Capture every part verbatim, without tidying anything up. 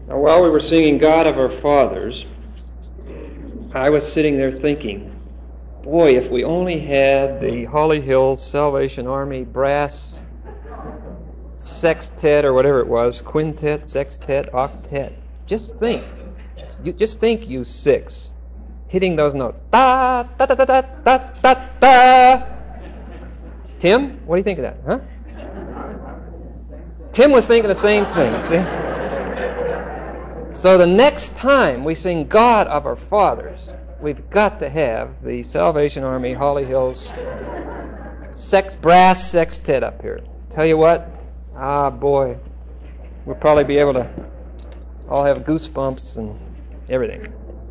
Now, while we were singing God of Our Fathers, I was sitting there thinking, boy, if we only had the Holly Hills Salvation Army brass sextet or whatever it was, quintet, sextet, octet. Just think. You just think, you six, hitting those notes. Da, da, da, da, da, da, da, da. Tim, what do you think of that, huh? Tim was thinking the same thing, see? So the next time we sing God of Our Fathers, we've got to have the Salvation Army Holly Hills sex brass sextet up here. Tell you what, ah boy, we'll probably be able to all have goosebumps and everything.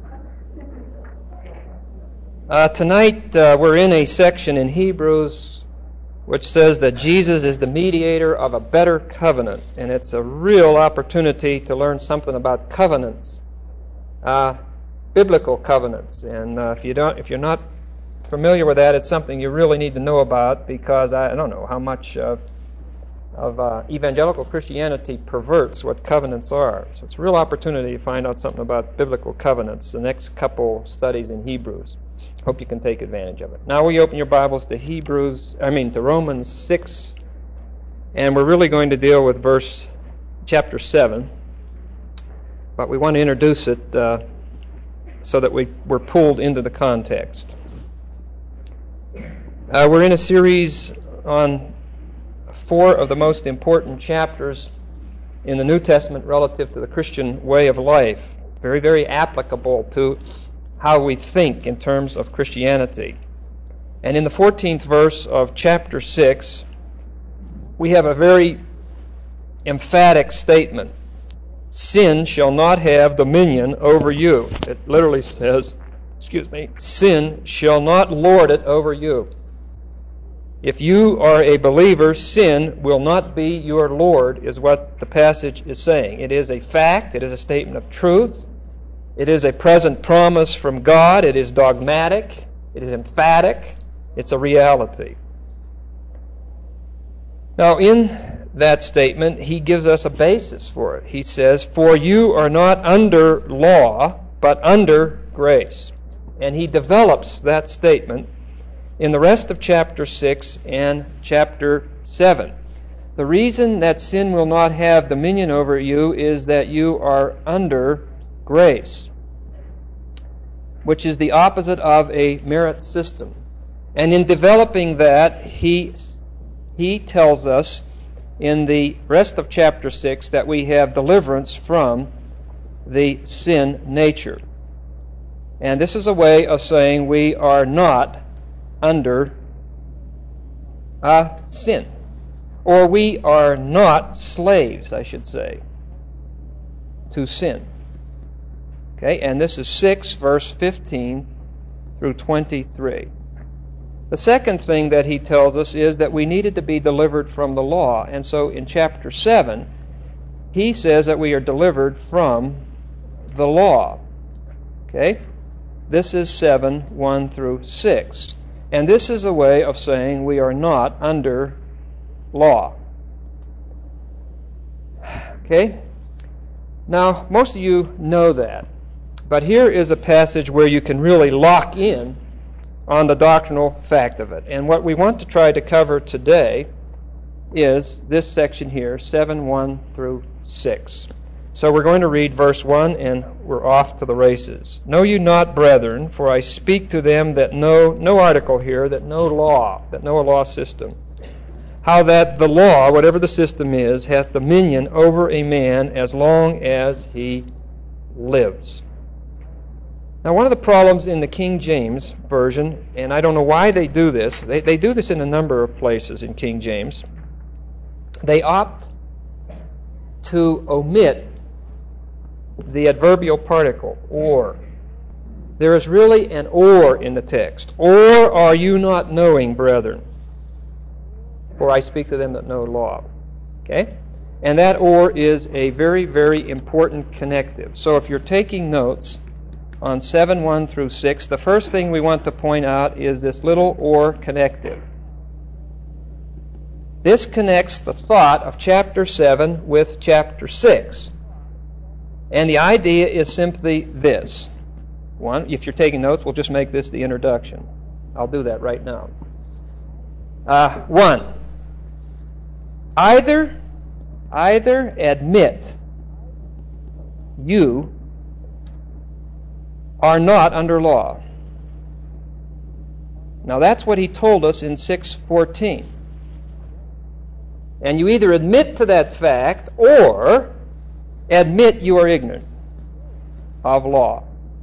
Uh, tonight uh, we're in a section in Hebrews which says that Jesus is the mediator of a better covenant, and it's a real opportunity to learn something about covenants, uh, biblical covenants. And uh, if you don't, if you're not familiar with that, it's something you really need to know about, because I, I don't know how much uh, of uh, evangelical Christianity perverts what covenants are. So it's a real opportunity to find out something about biblical covenants. The next couple studies in Hebrews. Hope you can take advantage of it. Now we open your Bibles to Hebrews, I mean to Romans six, and we're really going to deal with verse chapter seven, but we want to introduce it uh, so that we, we're pulled into the context. Uh, we're in a series on four of the most important chapters in the New Testament relative to the Christian way of life. Very, very applicable to how we think in terms of Christianity. And in the fourteenth verse of chapter six, we have a very emphatic statement. Sin shall not have dominion over you. It literally says, excuse me, sin shall not lord it over you. If you are a believer, sin will not be your Lord, is what the passage is saying. It is a fact. It is a statement of truth. It is a present promise from God. It is dogmatic. It is emphatic. It's a reality. Now, in that statement, he gives us a basis for it. He says, "For you are not under law, but under grace." And he develops that statement in the rest of chapter six and chapter seven. The reason that sin will not have dominion over you is that you are under grace, which is the opposite of a merit system. And in developing that, he, he tells us in the rest of chapter six that we have deliverance from the sin nature. And this is a way of saying we are not under uh, sin. Or we are not slaves, I should say, to sin. Okay, and this is six, verse fifteen through twenty-three. The second thing that he tells us is that we needed to be delivered from the law. And so in chapter seven, he says that we are delivered from the law. Okay? This is seven, one through six. And this is a way of saying we are not under law. Okay? Now, most of you know that. But here is a passage where you can really lock in on the doctrinal fact of it. And what we want to try to cover today is this section here, seven, one through six. So we're going to read verse one, and we're off to the races. "Know you not, brethren, for I speak to them that know," no article here, that know law, that know a law system, "how that the law, whatever the system is, hath dominion over a man as long as he lives." Now, one of the problems in the King James Version, and I don't know why they do this, they, they do this in a number of places in King James, they opt to omit the adverbial particle, or. There is really an or in the text. "Or are you not knowing, brethren? For I speak to them that know law." Okay? And that or is a very, very important connective. So if you're taking notes on seven, one through six, the first thing we want to point out is this little or connective. This connects the thought of chapter seven with chapter six. And the idea is simply this. One, if you're taking notes, we'll just make this the introduction. I'll do that right now. Uh, one, either, either admit you are not under law. Now that's what he told us in six fourteen. And you either admit to that fact or admit you are ignorant of law.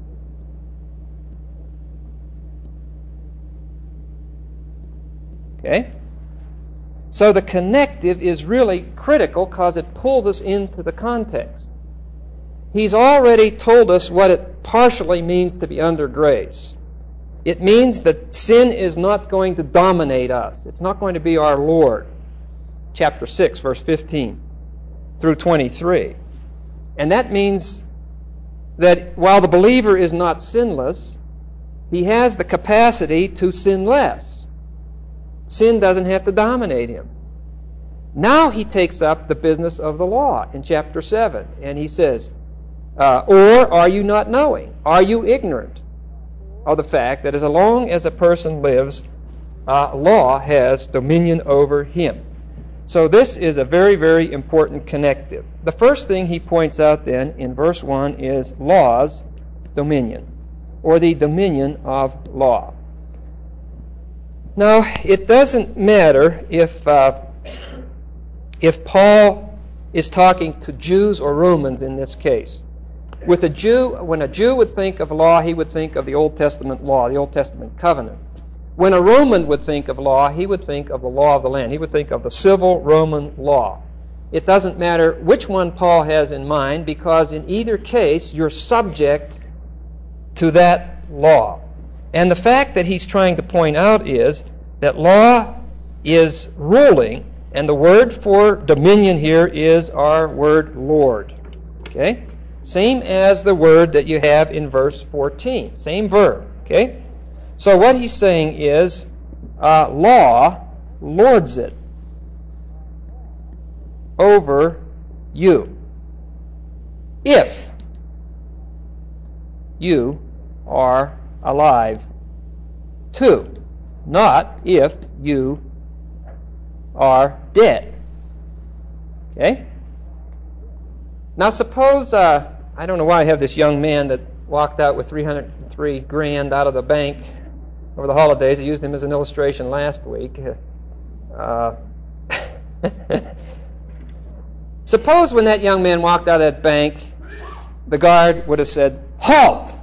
Okay? So the connective is really critical because it pulls us into the context. He's already told us what it partially means to be under grace. It means that sin is not going to dominate us. It's not going to be our Lord. Chapter six, verse fifteen through twenty-three. And that means that while the believer is not sinless, he has the capacity to sin less. Sin doesn't have to dominate him. Now he takes up the business of the law in chapter seven, and he says, uh, or are you not knowing? Are you ignorant of the fact that as long as a person lives, uh, law has dominion over him? So this is a very, very important connective. The first thing he points out then in verse one is law's dominion, or the dominion of law. Now, it doesn't matter if uh, if Paul is talking to Jews or Romans in this case. With a Jew, when a Jew would think of law, he would think of the Old Testament law, the Old Testament covenant. When a Roman would think of law, he would think of the law of the land. He would think of the civil Roman law. It doesn't matter which one Paul has in mind, because in either case, you're subject to that law. And the fact that he's trying to point out is that law is ruling, and the word for dominion here is our word Lord. Okay? Same as the word that you have in verse fourteen. Same verb. Okay? So what he's saying is, uh, law lords it over you if you are alive too, not if you are dead. Okay? Now suppose, uh, I don't know why I have this young man that walked out with three hundred three grand out of the bank over the holidays. I used him as an illustration last week. Uh, suppose when that young man walked out of that bank, the guard would have said, "Halt!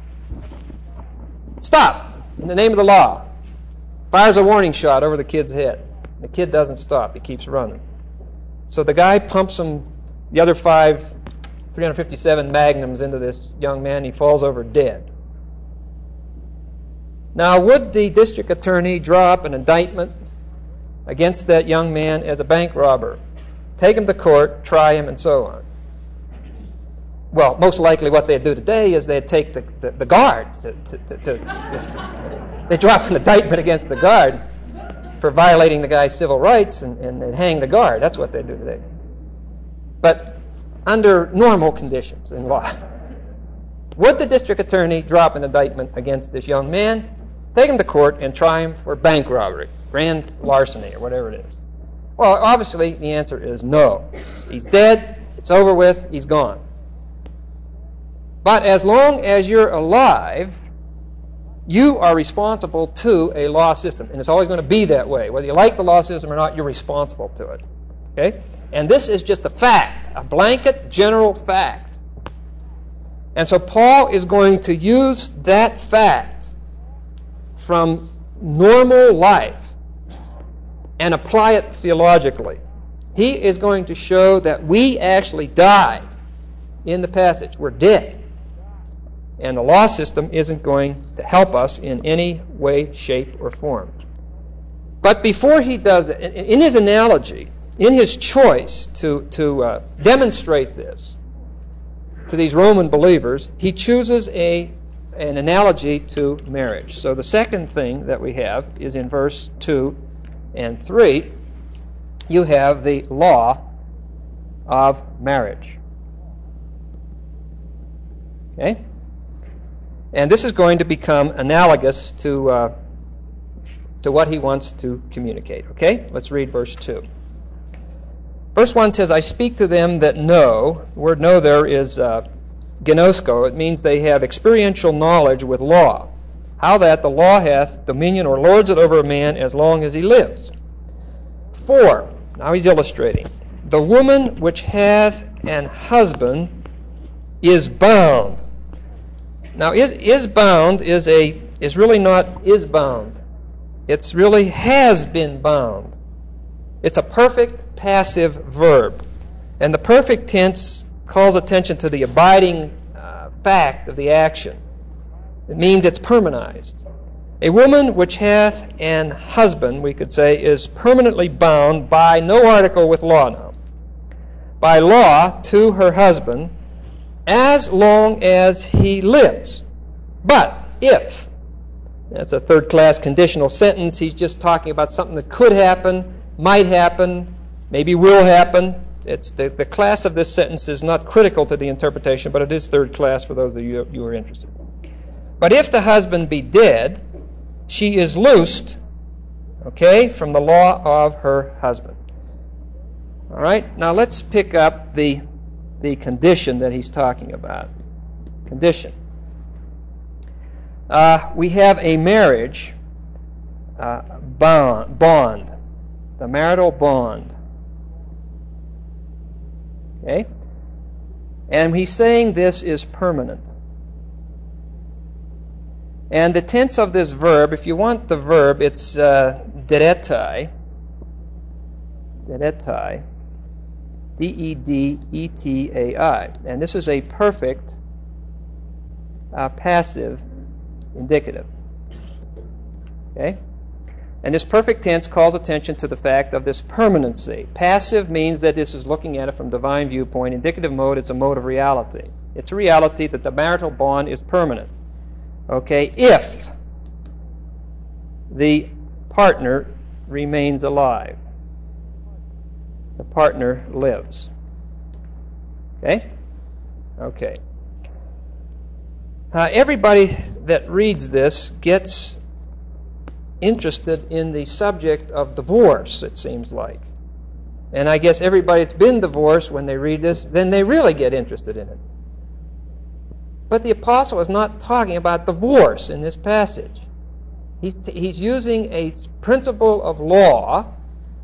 Stop! In the name of the law." Fires a warning shot over the kid's head. The kid doesn't stop. He keeps running. So the guy pumps him, the other five, three hundred fifty-seven magnums into this young man. He falls over dead. Now, would the district attorney draw up an indictment against that young man as a bank robber, take him to court, try him, and so on? Well, most likely what they'd do today is they'd take the, the, the guard. To, to, to, to, they'd drop an indictment against the guard for violating the guy's civil rights, and, and they'd hang the guard. That's what they'd do today. But under normal conditions in law, would the district attorney drop an indictment against this young man, take him to court, and try him for bank robbery, grand larceny, or whatever it is? Well, obviously, the answer is no. He's dead. It's over with. He's gone. But as long as you're alive, you are responsible to a law system. And it's always going to be that way. Whether you like the law system or not, you're responsible to it. Okay? And this is just a fact, a blanket general fact. And so Paul is going to use that fact from normal life and apply it theologically. He is going to show that we actually died in the passage. We're dead. And the law system isn't going to help us in any way, shape, or form. But before he does it, in his analogy, in his choice to, to uh, demonstrate this to these Roman believers, he chooses a, an analogy to marriage. So the second thing that we have is in verse two and three, you have the law of marriage. Okay? And this is going to become analogous to, uh, to what he wants to communicate. Okay? Let's read verse two. Verse one says, I speak to them that know. The word know there is uh, gnosko. It means they have experiential knowledge with law. How that the law hath dominion or lords it over a man as long as he lives. Four. Now he's illustrating. The woman which hath an husband is bound. Now is, is bound is a is really not is bound. It's really has been bound. It's a perfect passive verb. And the perfect tense calls attention to the abiding uh, fact of the action. It means it's permanized. A woman which hath an husband, we could say, is permanently bound by no article with law now. By law to her husband as long as he lives. But if, that's a third-class conditional sentence, he's just talking about something that could happen, might happen, maybe will happen. It's the, the class of this sentence is not critical to the interpretation, but it is third class for those of you who are interested. But if the husband be dead, she is loosed, okay, from the law of her husband. All right, now let's pick up the, the condition that he's talking about. Condition. Uh, we have a marriage uh, bond, bond, the marital bond. Okay? And he's saying this is permanent. And the tense of this verb, if you want the verb, it's uh, dedetai. Dedetai. D E D E T A I. And this is a perfect uh, passive indicative. Okay? And this perfect tense calls attention to the fact of this permanency. Passive means that this is looking at it from divine viewpoint. Indicative mode, it's a mode of reality. It's a reality that the marital bond is permanent. Okay, if the partner remains alive. The partner lives. Okay? Okay. Uh, everybody that reads this gets interested in the subject of divorce, it seems like. And I guess everybody that's been divorced, when they read this, then they really get interested in it. But the apostle is not talking about divorce in this passage. He's, t- he's using a principle of law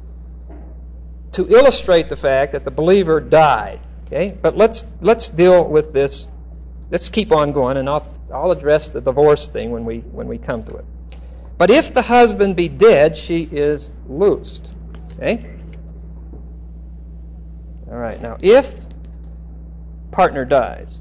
to illustrate the fact that the believer died. Okay? But let's let's deal with this. Let's keep on going, and I'll I'll address the divorce thing when we when we come to it. But if the husband be dead, she is loosed. Okay? All right. Now, if partner dies.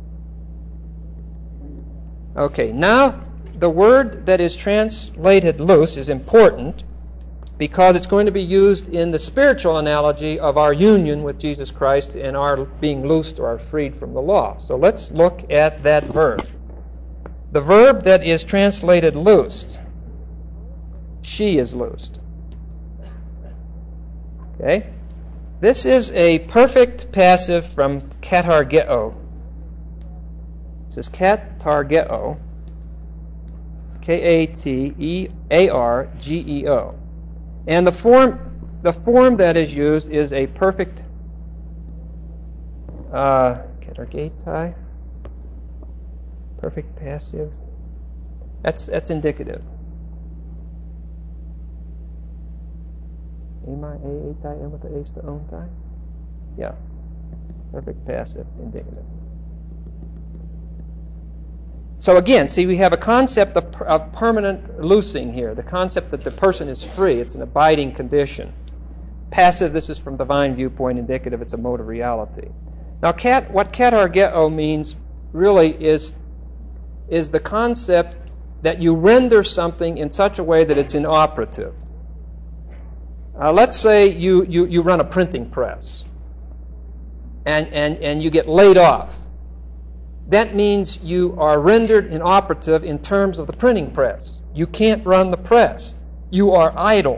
Okay. Now, the word that is translated loose is important because it's going to be used in the spiritual analogy of our union with Jesus Christ and our being loosed or freed from the law. So let's look at that verb. The verb that is translated loosed. She is loosed. Okay? This is a perfect passive from katargeo. This is katargeo. K A T E A R G E O. And the form the form that is used is a perfect uh, katargetai. Perfect passive. That's that's indicative. Yeah. Perfect passive indicative. So again, see, we have a concept of, of permanent loosing here. The concept that the person is free. It's an abiding condition. Passive, this is from divine viewpoint. Indicative, it's a mode of reality. Now, kat, what katargeo means really is, is the concept that you render something in such a way that it's inoperative. Uh, let's say you, you, you run a printing press and, and, and you get laid off. That means you are rendered inoperative in terms of the printing press. You can't run the press. You are idle.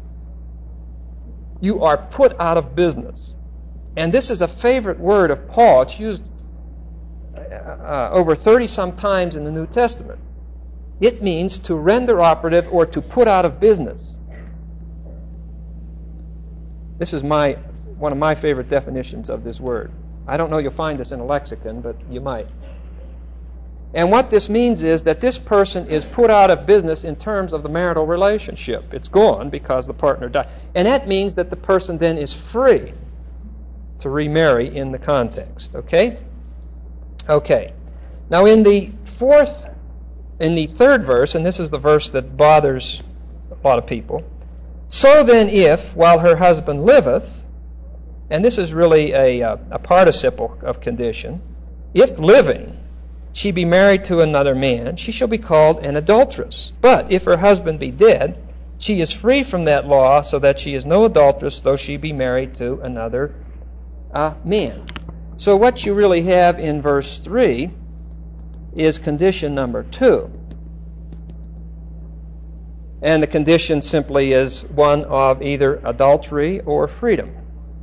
You are put out of business. And this is a favorite word of Paul. It's used uh, over thirty-some times in the New Testament. It means to render operative or to put out of business. This is my one of my favorite definitions of this word. I don't know you'll find this in a lexicon, but you might. And what this means is that this person is put out of business in terms of the marital relationship. It's gone because the partner died. And that means that the person then is free to remarry in the context. Okay? Okay. Now in the fourth, in the third verse, and this is the verse that bothers a lot of people, so then if, while her husband liveth, and this is really a, a, a participle of condition, if living, she be married to another man, she shall be called an adulteress. But if her husband be dead, she is free from that law, so that she is no adulteress, though she be married to another uh, man. So what you really have in verse three is condition number two. And the condition simply is one of either adultery or freedom.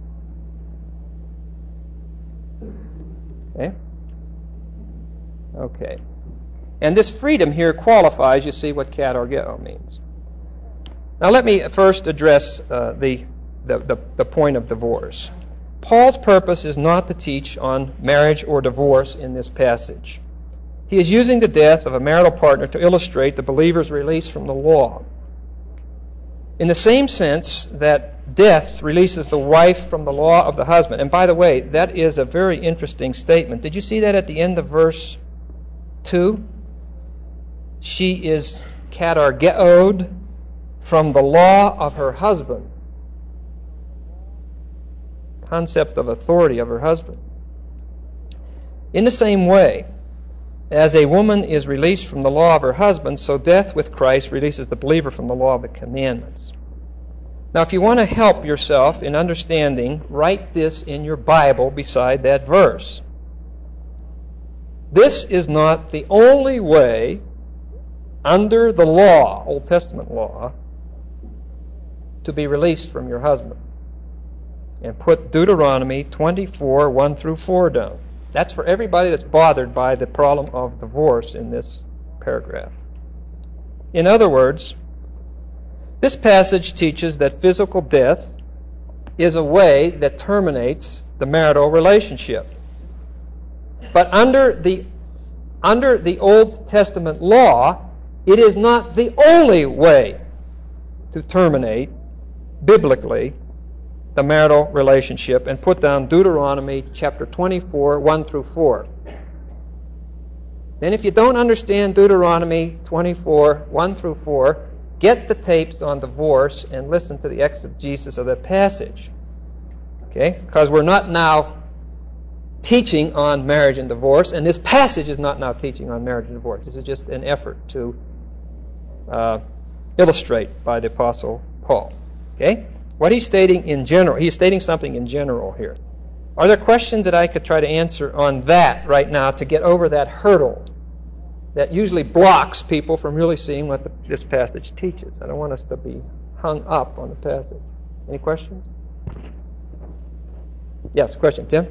Okay? Okay. And this freedom here qualifies, you see, what katargeo means. Now let me first address uh, the, the, the, the point of divorce. Paul's purpose is not to teach on marriage or divorce in this passage. He is using the death of a marital partner to illustrate the believer's release from the law. In the same sense that death releases the wife from the law of the husband. And by the way, that is a very interesting statement. Did you see that at the end of verse two? She is katargeoed from the law of her husband. Concept of authority of her husband. In the same way, as a woman is released from the law of her husband, so death with Christ releases the believer from the law of the commandments. Now, if you want to help yourself in understanding, write this in your Bible beside that verse. This is not the only way under the law, Old Testament law, to be released from your husband. And put Deuteronomy twenty-four, one through four down. That's for everybody that's bothered by the problem of divorce in this paragraph. In other words, this passage teaches that physical death is a way that terminates the marital relationship. But under the, under the Old Testament law, it is not the only way to terminate, biblically, the marital relationship, and put down Deuteronomy chapter twenty-four, one through four. Then if you don't understand Deuteronomy twenty-four, one through four, get the tapes on divorce and listen to the exegesis of that passage. Okay? Because we're not now teaching on marriage and divorce, and this passage is not now teaching on marriage and divorce. This is just an effort to uh, illustrate by the Apostle Paul. Okay? What he's stating in general, he's stating something in general here. Are there questions that I could try to answer on that right now to get over that hurdle that usually blocks people from really seeing what the, this passage teaches? I don't want us to be hung up on the passage. Any questions? Yes, question, Tim?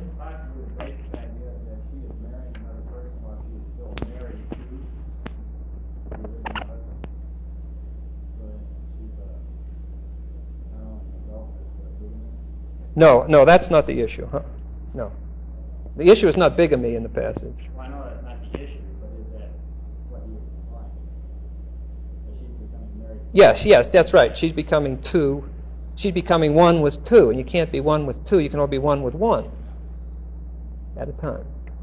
No, no, that's not the issue. Huh? No. The issue is not bigamy in the passage. Well, I know that's not the issue, but is that what you imply? That she's becoming married? Yes, yes, that's right. She's becoming two. She's becoming one with two, and you can't be one with two. You can only be one with one at a time.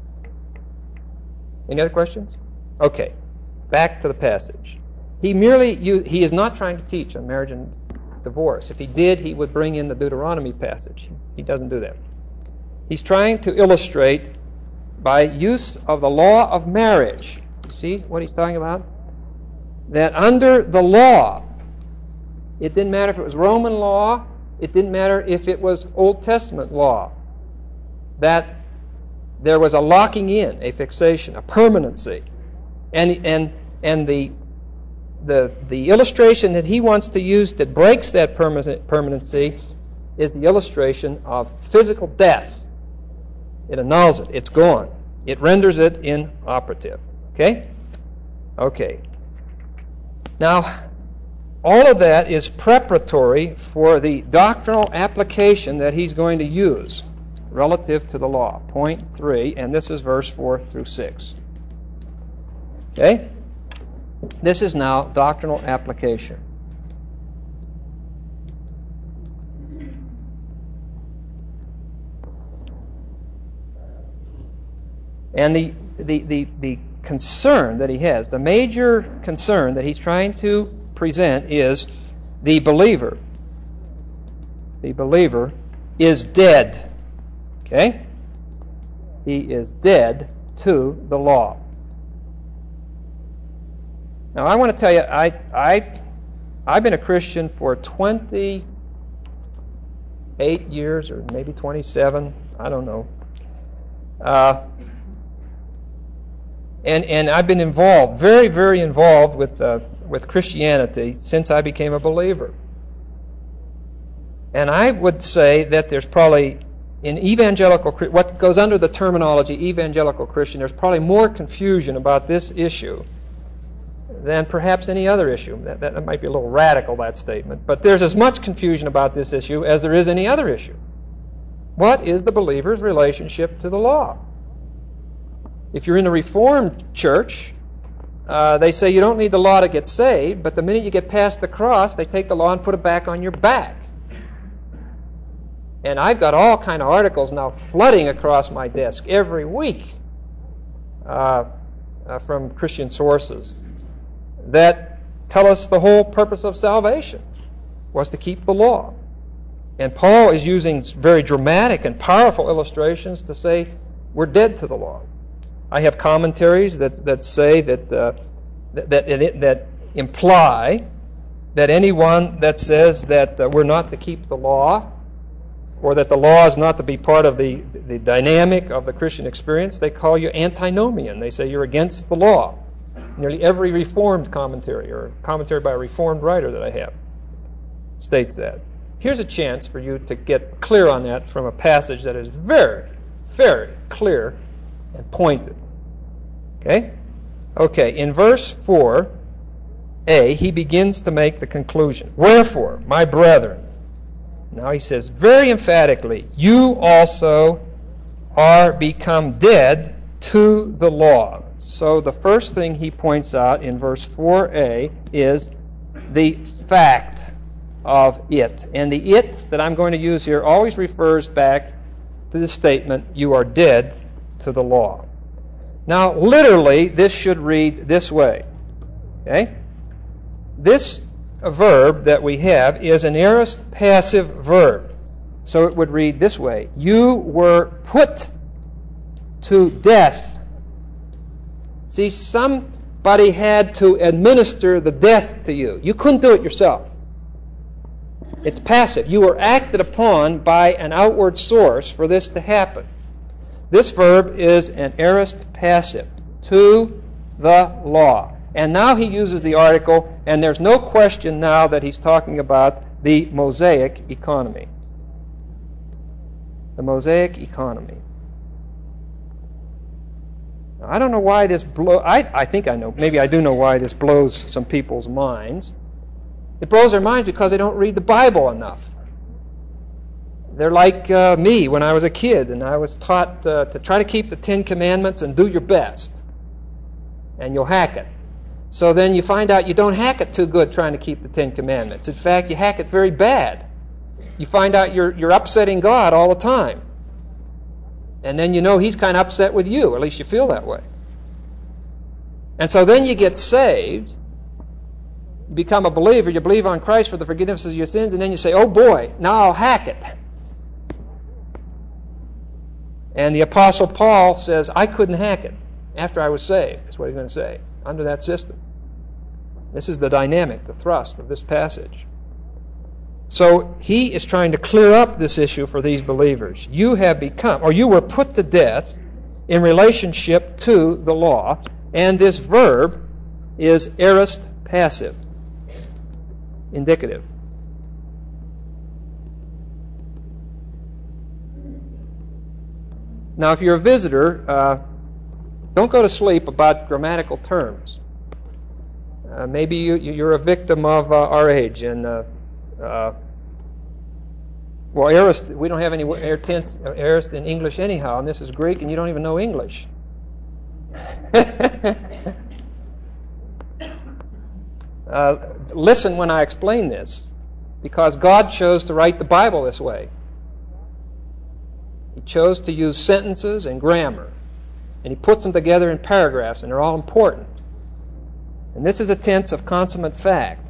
Any other questions? Okay, back to the passage. He merely, you, he is not trying to teach on marriage and divorce. If he did, he would bring in the Deuteronomy passage. He doesn't do that. He's trying to illustrate by use of the law of marriage. You see what he's talking about? That under the law, it didn't matter if it was Roman law, it didn't matter if it was Old Testament law, that there was a locking in, a fixation, a permanency. And, and, and the The, the illustration that he wants to use that breaks that permanent, permanency is the illustration of physical death. It annuls it. It's gone. It renders it inoperative. Okay? Okay. Now, all of that is preparatory for the doctrinal application that he's going to use relative to the law. Point three, and this is verse four through six. Okay? This is now doctrinal application. And the, the, the, the concern that he has, the major concern that he's trying to present is the believer. The believer is dead. Okay? He is dead to the law. Now, I want to tell you, I, I, I've been a Christian for twenty-eight years, or maybe twenty-seven. I don't know. Uh, and and I've been involved, very, very involved with uh, with Christianity since I became a believer. And I would say that there's probably, in evangelical, what goes under the terminology evangelical Christian, there's probably more confusion about this issue than perhaps any other issue. That, that might be a little radical, that statement. But there's as much confusion about this issue as there is any other issue. What is the believer's relationship to the law? If you're in a Reformed church, uh, they say you don't need the law to get saved, but the minute you get past the cross, they take the law and put it back on your back. And I've got all kind of articles now flooding across my desk every week uh, uh, from Christian sources that tell us the whole purpose of salvation was to keep the law. And Paul is using very dramatic and powerful illustrations to say we're dead to the law. I have commentaries that, that say that, uh, that, that, that imply that anyone that says that uh, we're not to keep the law, or that the law is not to be part of the, the dynamic of the Christian experience, they call you antinomian. They say you're against the law. Nearly every Reformed commentary, or commentary by a Reformed writer that I have, states that. Here's a chance for you to get clear on that from a passage that is very, very clear and pointed. Okay? Okay, in verse four a, he begins to make the conclusion. Wherefore, my brethren, now he says very emphatically, you also are become dead to the law. So the first thing he points out in verse four a is the fact of it. And the it that I'm going to use here always refers back to the statement, you are dead to the law. Now, literally, this should read this way. Okay? This verb that we have is an aorist passive verb. So it would read this way. You were put to death. See, somebody had to administer the death to you. You couldn't do it yourself. It's passive. You were acted upon by an outward source for this to happen. This verb is an aorist passive, to the law. And now he uses the article, and there's no question now that he's talking about the Mosaic economy. The Mosaic economy. Now, I don't know why this blows, I, I think I know, maybe I do know why this blows some people's minds. It blows their minds because they don't read the Bible enough. They're like uh, me when I was a kid, and I was taught uh, to try to keep the Ten Commandments and do your best, and you'll hack it. So then you find out you don't hack it too good trying to keep the Ten Commandments. In fact, you hack it very bad. You find out you're, you're upsetting God all the time. And then you know He's kind of upset with you, or at least you feel that way. And so then you get saved, you become a believer, you believe on Christ for the forgiveness of your sins, and then you say, oh boy, now I'll hack it. And the Apostle Paul says, I couldn't hack it after I was saved. That's what he's going to say, under that system. This is the dynamic, the thrust of this passage. So he is trying to clear up this issue for these believers. You have become, or you were put to death in relationship to the law, and this verb is aorist passive, indicative. Now, if you're a visitor, uh, Don't go to sleep about grammatical terms. Uh, maybe you, you're a victim of uh, our age. And uh, uh, well, aorist, we don't have any air tense, aorist in English anyhow, and this is Greek, and you don't even know English. uh, listen when I explain this, because God chose to write the Bible this way. He chose to use sentences and grammar, and He puts them together in paragraphs, and they're all important. And this is a tense of consummate fact.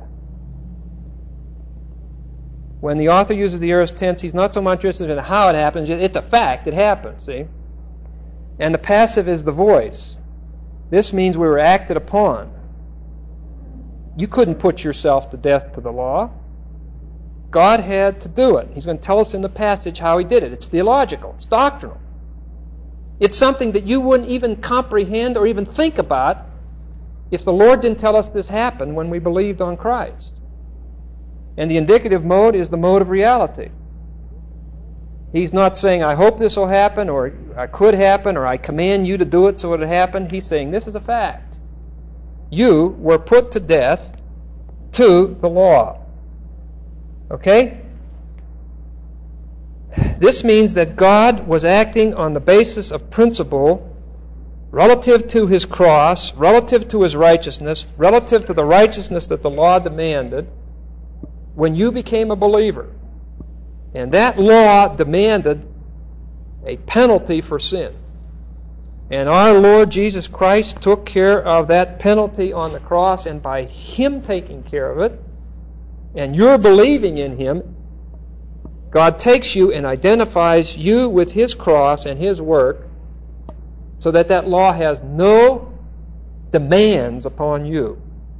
When the author uses the aorist tense, he's not so much interested in how it happens. It's a fact. It happens, see? And the passive is the voice. This means we were acted upon. You couldn't put yourself to death to the law. God had to do it. He's going to tell us in the passage how He did it. It's theological. It's doctrinal. It's something that you wouldn't even comprehend or even think about if the Lord didn't tell us this happened when we believed on Christ. And the indicative mode is the mode of reality. He's not saying, I hope this will happen, or I could happen, or I command you to do it so it'll happen. He's saying, this is a fact. You were put to death to the law. Okay? This means that God was acting on the basis of principle relative to His cross, relative to His righteousness, relative to the righteousness that the law demanded when you became a believer. And that law demanded a penalty for sin. And our Lord Jesus Christ took care of that penalty on the cross, and by Him taking care of it, and you're believing in Him, God takes you and identifies you with His cross and His work, so that that law has no demands upon you.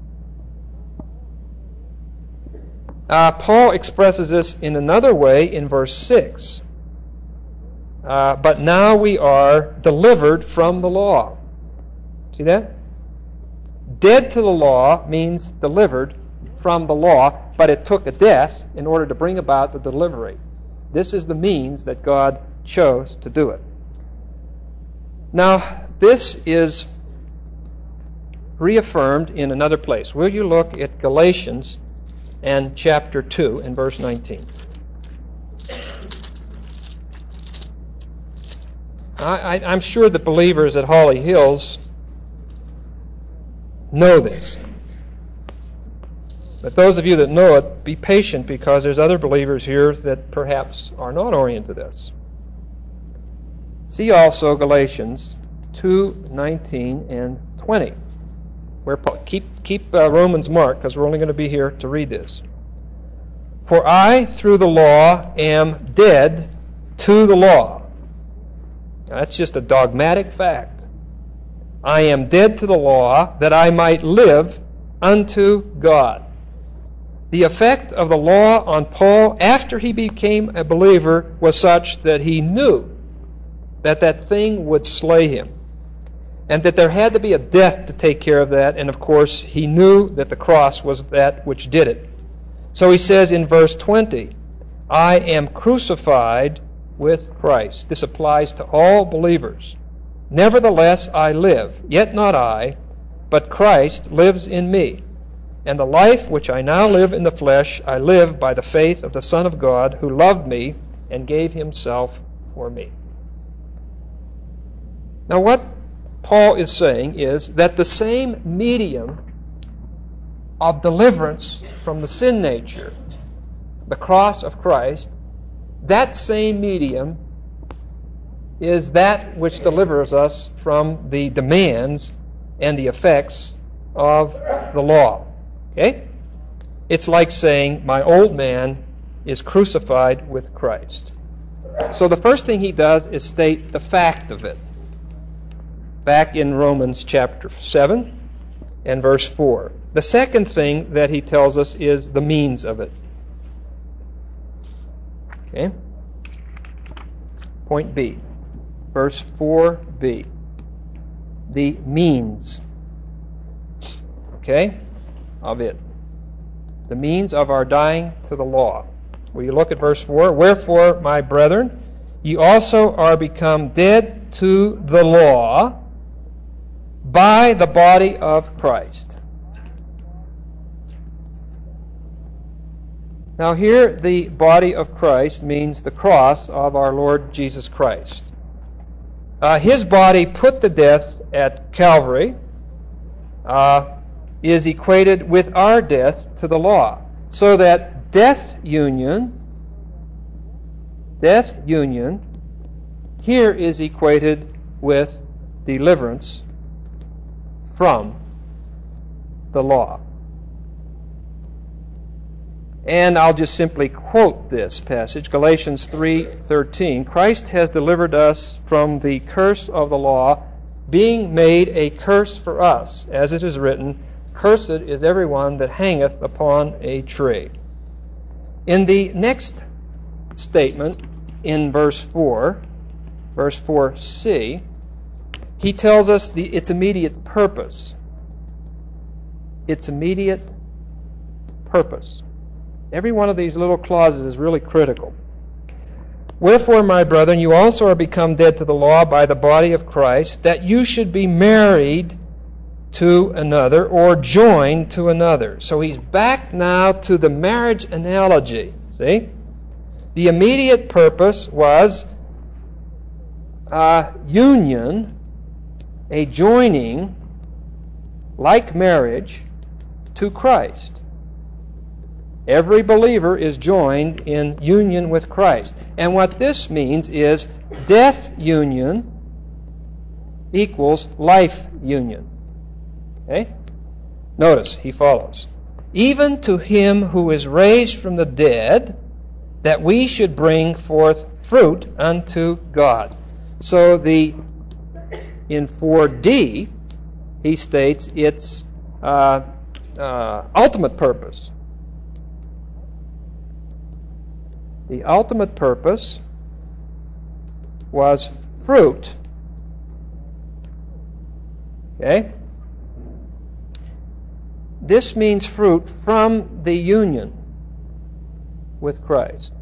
Uh, Paul expresses this in another way in verse six. Uh, but now we are delivered from the law. See that? Dead to the law means delivered from the law, but it took a death in order to bring about the delivery. This is the means that God chose to do it. Now, this is reaffirmed in another place. Will you look at Galatians and chapter two and verse nineteen? I, I, I'm sure the believers at Holly Hills know this. But those of you that know it, be patient, because there's other believers here that perhaps are not oriented to this. See also Galatians two nineteen and twenty. Where Paul, keep keep uh, Romans marked, because we're only going to be here to read this. For I, through the law, am dead to the law. Now, that's just a dogmatic fact. I am dead to the law, that I might live unto God. The effect of the law on Paul after he became a believer was such that he knew that that thing would slay him, and that there had to be a death to take care of that, and of course he knew that the cross was that which did it. So he says in verse twenty, I am crucified with Christ. This applies to all believers. Nevertheless I live, yet not I, but Christ lives in me. And the life which I now live in the flesh, I live by the faith of the Son of God, who loved me and gave Himself for me. Now what Paul is saying is that the same medium of deliverance from the sin nature, the cross of Christ, that same medium is that which delivers us from the demands and the effects of the law. Okay? It's like saying, my old man is crucified with Christ. So the first thing he does is state the fact of it. Back in Romans chapter seven and verse four. The second thing that he tells us is the means of it. Okay? Point B. Verse four b. The means. Okay? Of it. The means of our dying to the law. Will you look at verse four? Wherefore, my brethren, ye also are become dead to the law by the body of Christ. Now here, the body of Christ means the cross of our Lord Jesus Christ. Uh, his body put to death at Calvary uh, is equated with our death to the law. So that death union, death union, here is equated with deliverance from the law. And I'll just simply quote this passage, Galatians three thirteen. Christ has delivered us from the curse of the law, being made a curse for us, as it is written, Cursed is everyone that hangeth upon a tree. In the next statement, in verse four, verse four c, he tells us the, its immediate purpose. Its immediate purpose. Every one of these little clauses is really critical. Wherefore, my brethren, you also are become dead to the law by the body of Christ, that you should be married to another or joined to another. So he's back now to the marriage analogy. See? The immediate purpose was a union, a joining, like marriage, to Christ. Every believer is joined in union with Christ. And what this means is death union equals life union. Okay? Notice, he follows. Even to him who is raised from the dead, that we should bring forth fruit unto God. So the in four D, he states its uh, uh, ultimate purpose. The ultimate purpose was fruit. Okay? This means fruit from the union with Christ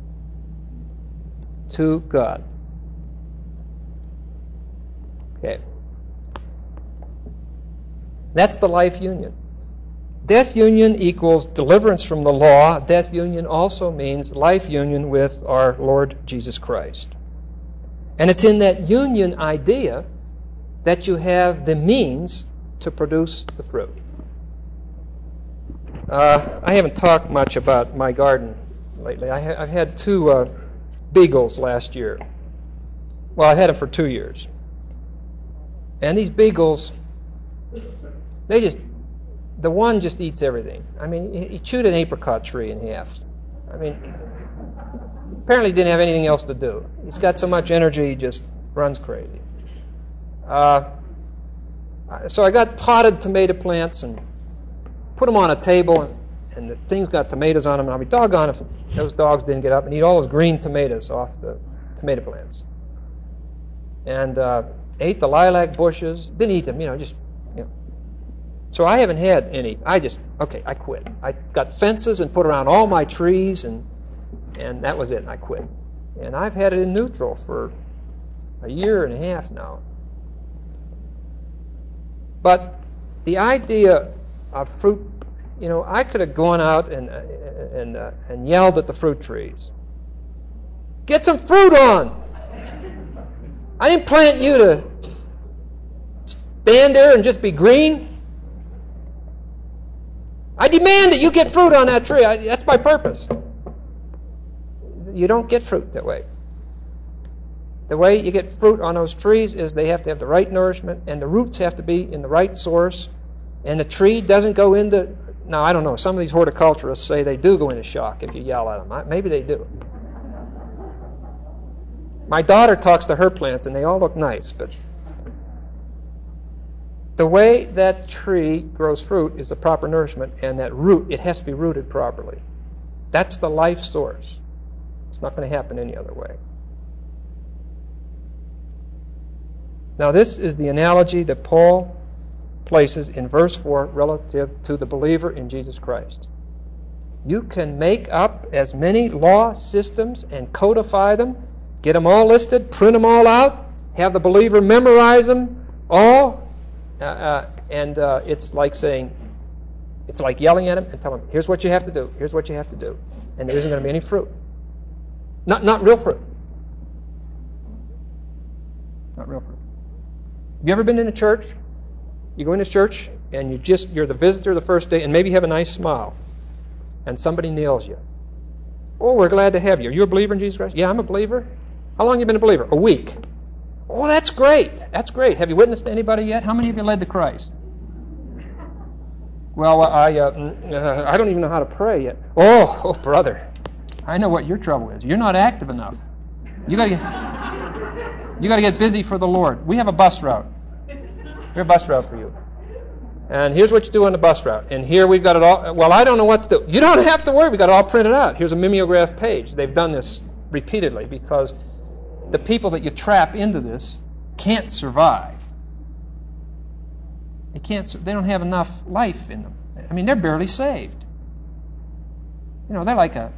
to God. Okay. That's the life union. Death union equals deliverance from the law. Death union also means life union with our Lord Jesus Christ. And it's in that union idea that you have the means to produce the fruit. Uh, I haven't talked much about my garden lately. I ha- I've had two uh, beagles last year. Well, I've had them for two years. And these beagles, they just... The one just eats everything. I mean, he chewed an apricot tree in half. I mean, apparently didn't have anything else to do. He's got so much energy, he just runs crazy. Uh, so I got potted tomato plants and put them on a table, and, and the things got tomatoes on them. And I'll be doggone if those dogs didn't get up and eat all those green tomatoes off the tomato plants. And uh, ate the lilac bushes. Didn't eat them, you know, just... So I haven't had any. I just, okay, I quit. I got fences and put around all my trees, and and that was it, and I quit. And I've had it in neutral for a year and a half now. But the idea of fruit, you know, I could have gone out and, uh, and, uh, and yelled at the fruit trees. Get some fruit on! I didn't plant you to stand there and just be green. I demand that you get fruit on that tree. I, that's my purpose. You don't get fruit that way. The way you get fruit on those trees is they have to have the right nourishment, and the roots have to be in the right source, and the tree doesn't go into... Now, I don't know. Some of these horticulturists say they do go into shock if you yell at them. Maybe they do. My daughter talks to her plants, and they all look nice, but... The way that tree grows fruit is the proper nourishment, and that root, it has to be rooted properly. That's the life source. It's not going to happen any other way. Now, this is the analogy that Paul places in verse four relative to the believer in Jesus Christ. You can make up as many law systems and codify them, get them all listed, print them all out, have the believer memorize them all, Uh, uh, and uh, it's like saying, it's like yelling at him and telling him, here's what you have to do, here's what you have to do. And there isn't going to be any fruit. Not, not real fruit. Not real fruit. Have you ever been in a church? You go into church and you just, you're the visitor the first day and maybe you have a nice smile. And somebody nails you. Oh, we're glad to have you. Are you a believer in Jesus Christ? Yeah, I'm a believer. How long have you been a believer? A week. Oh, that's great. That's great. Have you witnessed to anybody yet? How many of you led to Christ? Well, I uh, uh, I don't even know how to pray yet. Oh, oh, brother, I know what your trouble is. You're not active enough. You got to get you got to get busy for the Lord. We have a bus route. We have a bus route for you. And here's what you do on the bus route. And here we've got it all. Well, I don't know what to do. You don't have to worry. We've got it all printed out. Here's a mimeograph page. They've done this repeatedly because the people that you trap into this can't survive. They can't. They don't have enough life in them. I mean, they're barely saved. You know, they're like a.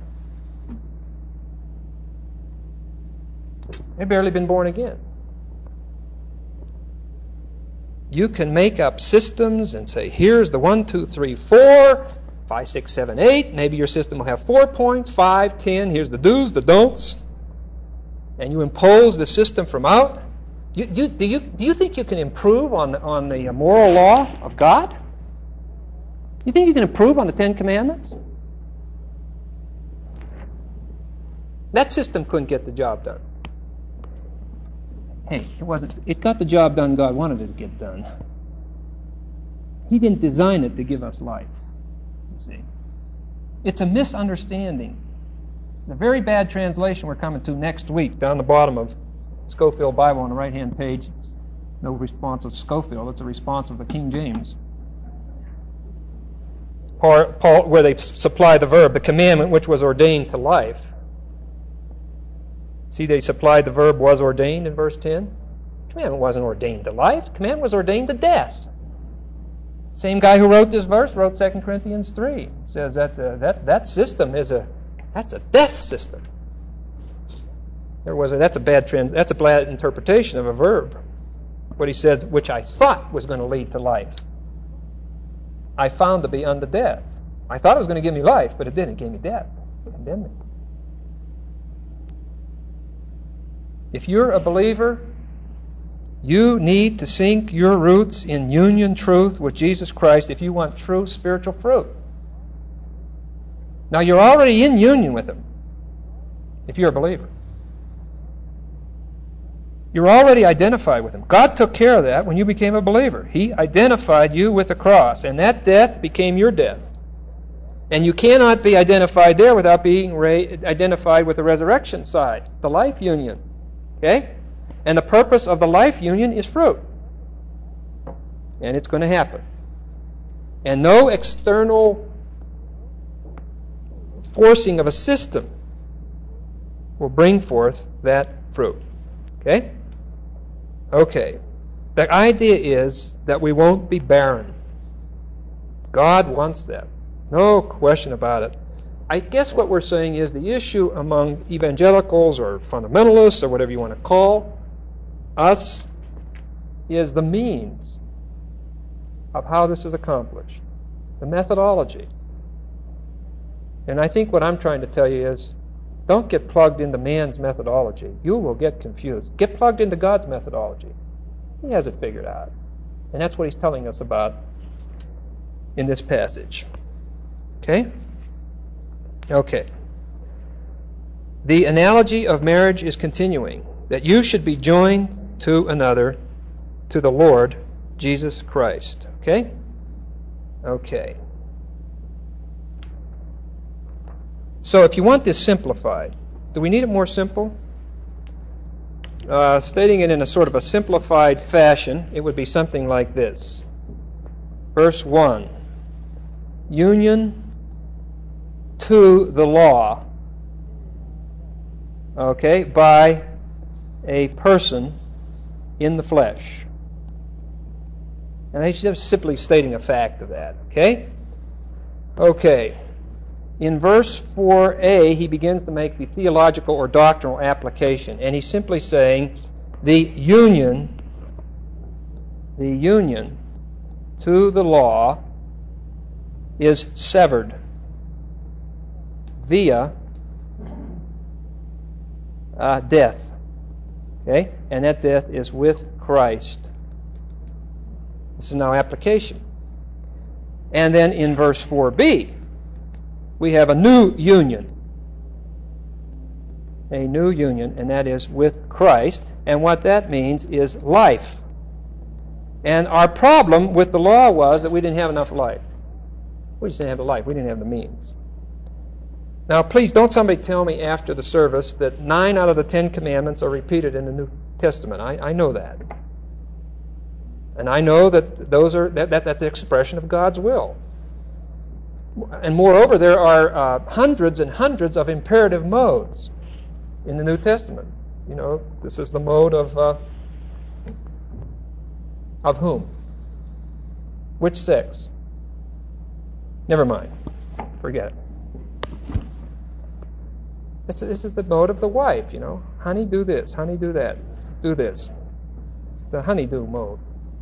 They've barely been born again. You can make up systems and say, here's the one, two, three, four, five, six, seven, eight. Maybe your system will have four points, five, ten. Here's the do's, the don'ts. And you impose the system from out. You, do, do, you, do you think you can improve on the, on the moral law of God? You think you can improve on the Ten Commandments? That system couldn't get the job done. Hey, it wasn't. It got the job done God wanted it to get done. He didn't design it to give us life. You see, it's a misunderstanding. The very bad translation we're coming to next week, down the bottom of Scofield Bible on the right-hand page. It's no response of Scofield, it's a response of the King James. Paul, Paul, where they supply the verb, the commandment which was ordained to life. See, they supplied the verb was ordained in verse ten. Commandment wasn't ordained to life. Commandment was ordained to death. Same guy who wrote this verse wrote Second Corinthians three. It says that uh, that that system is a that's a death system. There was a, that's a bad trans, that's a bad interpretation of a verb. What he says, which I thought was going to lead to life, I found to be unto death. I thought it was going to give me life, but it didn't. It gave me death. It condemned me. If you're a believer, you need to sink your roots in union truth with Jesus Christ if you want true spiritual fruit. Now, you're already in union with Him if you're a believer. You're already identified with Him. God took care of that when you became a believer. He identified you with the cross, and that death became your death. And you cannot be identified there without being ra- identified with the resurrection side, the life union. Okay? And the purpose of the life union is fruit. And it's going to happen. And no external forcing of a system will bring forth that fruit. Okay? Okay. The idea is that we won't be barren. God wants that. No question about it. I guess what we're saying is the issue among evangelicals or fundamentalists or whatever you want to call us is the means of how this is accomplished, the methodology. And I think what I'm trying to tell you is don't get plugged into man's methodology. You will get confused. Get plugged into God's methodology. He has it figured out. And that's what He's telling us about in this passage. Okay? Okay. The analogy of marriage is continuing, that you should be joined to another, to the Lord Jesus Christ. Okay? Okay. So if you want this simplified, do we need it more simple? Uh, stating it in a sort of a simplified fashion, it would be something like this. Verse one, union to the law, okay, by a person in the flesh. And he's just simply stating a fact of that, okay? Okay. In verse four a, he begins to make the theological or doctrinal application, and he's simply saying the union, the union to the law is severed via uh, death. Okay? And that death is with Christ. This is now application. And then in verse four b, we have a new union. A new union, and that is with Christ. And what that means is life. And our problem with the law was that we didn't have enough life. We just didn't have the life. We didn't have the means. Now, please don't somebody tell me after the service that nine out of the Ten Commandments are repeated in the New Testament. I, I know that. And I know that those are that, that that's the expression of God's will. And moreover, there are uh, hundreds and hundreds of imperative modes in the New Testament. You know, this is the mode of uh, of whom? Which sex? Never mind. Forget it. This, this is the mode of the wife, you know. Honey, do this. Honey, do that. Do this. It's the honeydew mode.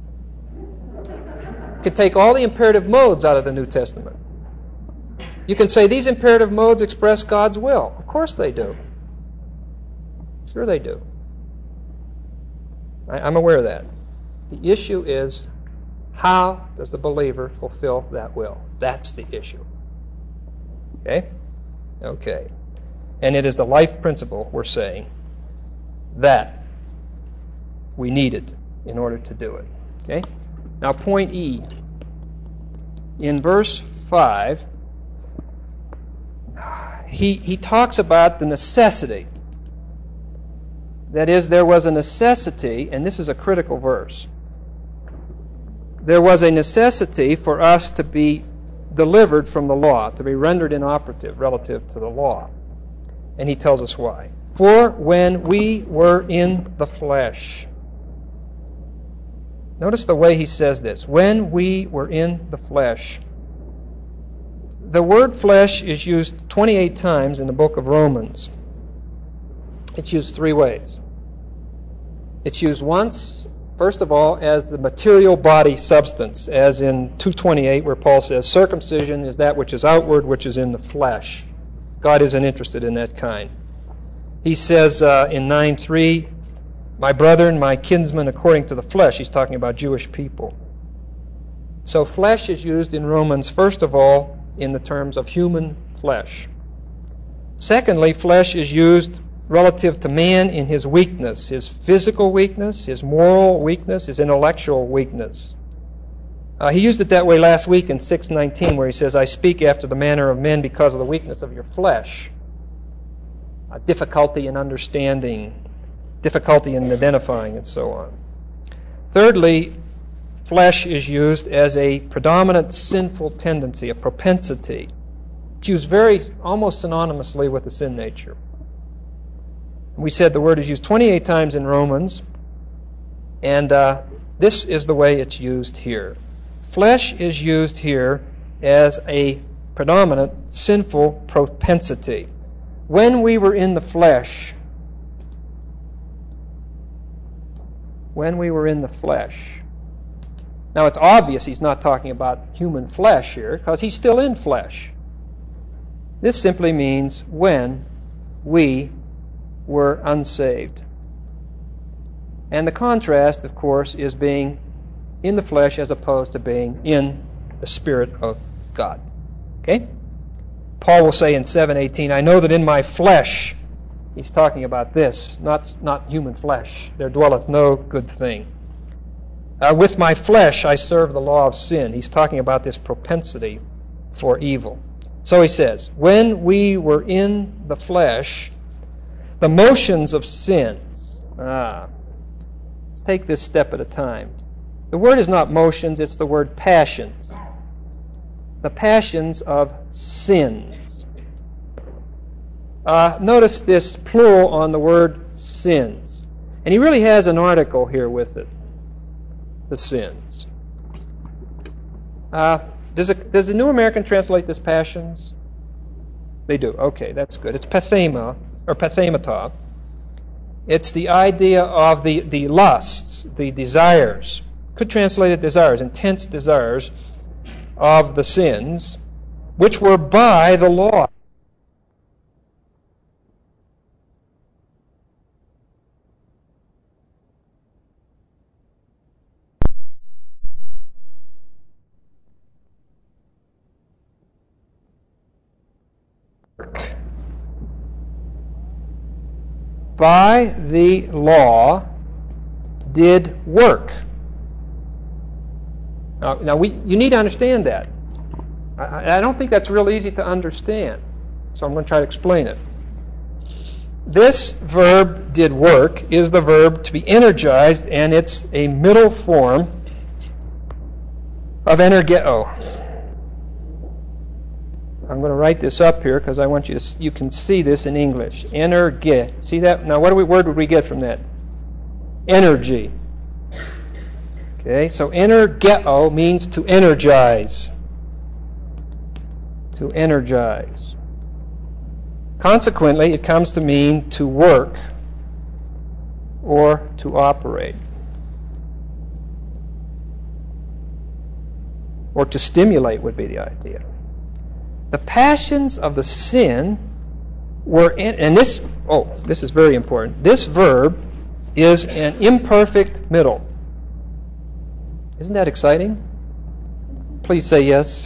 You could take all the imperative modes out of the New Testament. You can say these imperative modes express God's will. Of course they do. Sure they do. I, I'm aware of that. The issue is, how does the believer fulfill that will? That's the issue. Okay? Okay. And it is the life principle, we're saying, that we needed in order to do it. Okay? Now, point E. In verse five, he, he talks about the necessity. That is, there was a necessity, and this is a critical verse. There was a necessity for us to be delivered from the law, to be rendered inoperative relative to the law. And he tells us why. For when we were in the flesh. Notice the way he says this. When we were in the flesh. The word flesh is used twenty-eight times in the book of Romans. It's used three ways. It's used once, first of all, as the material body substance, as in two twenty-eight, where Paul says, circumcision is that which is outward, which is in the flesh. God isn't interested in that kind. He says uh, in nine three, my brethren, my kinsmen according to the flesh. He's talking about Jewish people. So flesh is used in Romans, first of all, in the terms of human flesh. Secondly, flesh is used relative to man in his weakness, his physical weakness, his moral weakness, his intellectual weakness. Uh, he used it that way last week in six nineteen, where he says, I speak after the manner of men because of the weakness of your flesh. Uh, difficulty in understanding, difficulty in identifying, and so on. Thirdly, flesh is used as a predominant sinful tendency, a propensity. It's used very, almost synonymously with the sin nature. We said the word is used twenty-eight times in Romans, and uh, this is the way it's used here. Flesh is used here as a predominant sinful propensity. When we were in the flesh, when we were in the flesh. Now it's obvious he's not talking about human flesh here, because he's still in flesh. This simply means when we were unsaved. And the contrast, of course, is being in the flesh as opposed to being in the Spirit of God. Okay? Paul will say in seven eighteen, I know that in my flesh, he's talking about this, not, not human flesh, there dwelleth no good thing. Uh, with my flesh I serve the law of sin. He's talking about this propensity for evil. So he says, when we were in the flesh, the motions of sins. Ah, let's take this step at a time. The word is not motions, it's the word passions. The passions of sins. Uh, notice this plural on the word sins. And he really has an article here with it. The sins. Uh, does, a, does the New American translate this passions? They do. Okay, that's good. It's pathema, or pathemata. It's the idea of the, the lusts, the desires, Could translate it desires, intense desires of the sins, which were by the law. By the law did work. Now, now we, you need to understand that. I, I don't think that's real easy to understand, so I'm going to try to explain it. This verb, did work, is the verb to be energized, and it's a middle form of energeo. I'm going to write this up here because I want you to, you can see this in English. Energe. See that? Now, what do we, word would we get from that? Energy. Okay, so energeo means to energize. To energize. Consequently, it comes to mean to work or to operate. Or to stimulate would be the idea. The passions of the sin were in, and this, oh, this is very important. This verb is an imperfect middle. Isn't that exciting? Please say yes.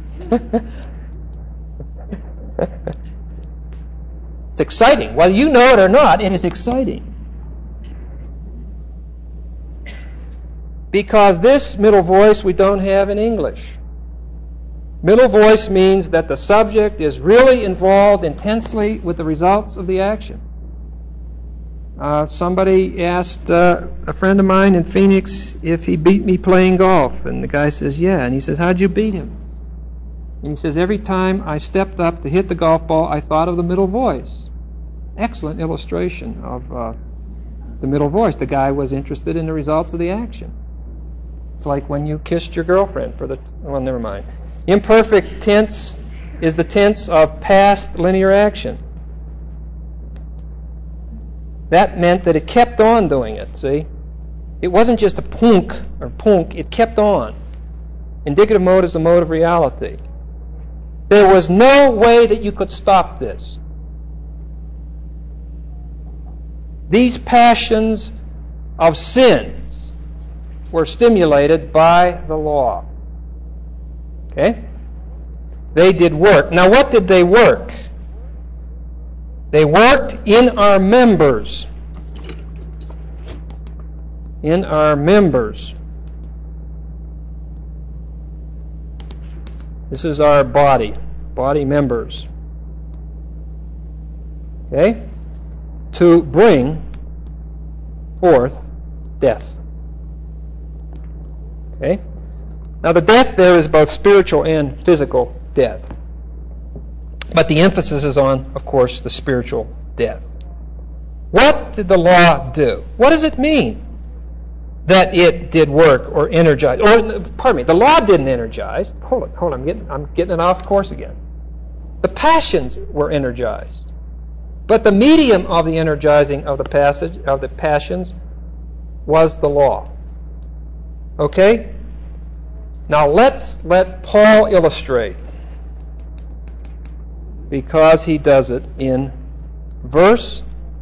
It's exciting. Whether you know it or not, it is exciting. Because this middle voice we don't have in English. Middle voice means that the subject is really involved intensely with the results of the action. Uh, somebody asked uh, a friend of mine in Phoenix if he beat me playing golf, and the guy says, yeah. And he says, how'd you beat him? And he says, every time I stepped up to hit the golf ball, I thought of the middle voice. Excellent illustration of uh, the middle voice. The guy was interested in the results of the action. It's like when you kissed your girlfriend for the, well, never mind. Imperfect tense is the tense of past linear action. That meant that it kept on doing it, see? It wasn't just a punk or punk, it kept on. Indicative mode is the mode of reality. There was no way that you could stop this. These passions of sins were stimulated by the law. Okay? They did work. Now, what did they work? They worked in our members. In our members. This is our body. Body members. Okay? To bring forth death. Okay? Now, the death there is both spiritual and physical death. But the emphasis is on, of course, the spiritual death. What did the law do? What does it mean that it did work or energize? Or, pardon me, the law didn't energize. Hold on, hold on, I'm getting, I'm getting it off course again. The passions were energized. But the medium of the energizing of the passage of the passions was the law. Okay? Now let's let Paul illustrate, because he does it in verse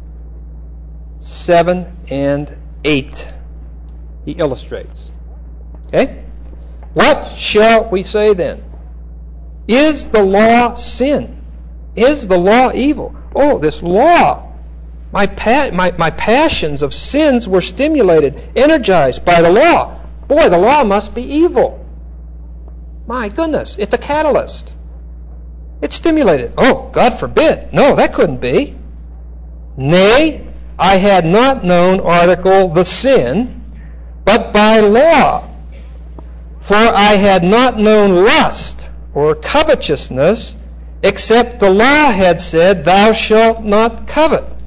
seven and eight. He illustrates. Okay? What shall we say then? Is the law sin? Is the law evil? Oh, this law, my, pa- my, my passions of sins were stimulated, energized by the law. Boy, the law must be evil. My goodness, it's a catalyst. It's stimulated. Oh, God forbid. No, that couldn't be. Nay, I had not known, article, the sin, but by law. For I had not known lust or covetousness, except the law had said, thou shalt not covet.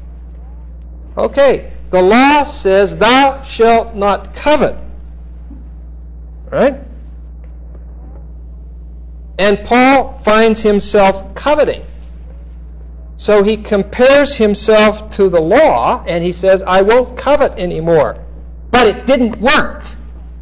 Okay, the law says, thou shalt not covet. Right? And Paul finds himself coveting. So he compares himself to the law, and he says, I won't covet anymore. But it didn't work.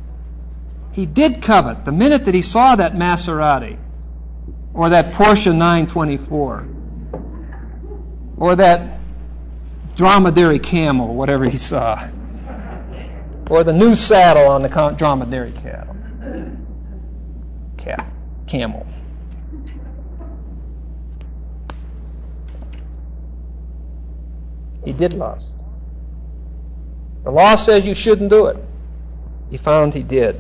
he did covet the minute that he saw that Maserati, or that Porsche nine twenty-four, or that dromedary camel, whatever he saw, or the new saddle on the dromedary cattle. Cat, camel. He did lust. The law says you shouldn't do it. He found he did.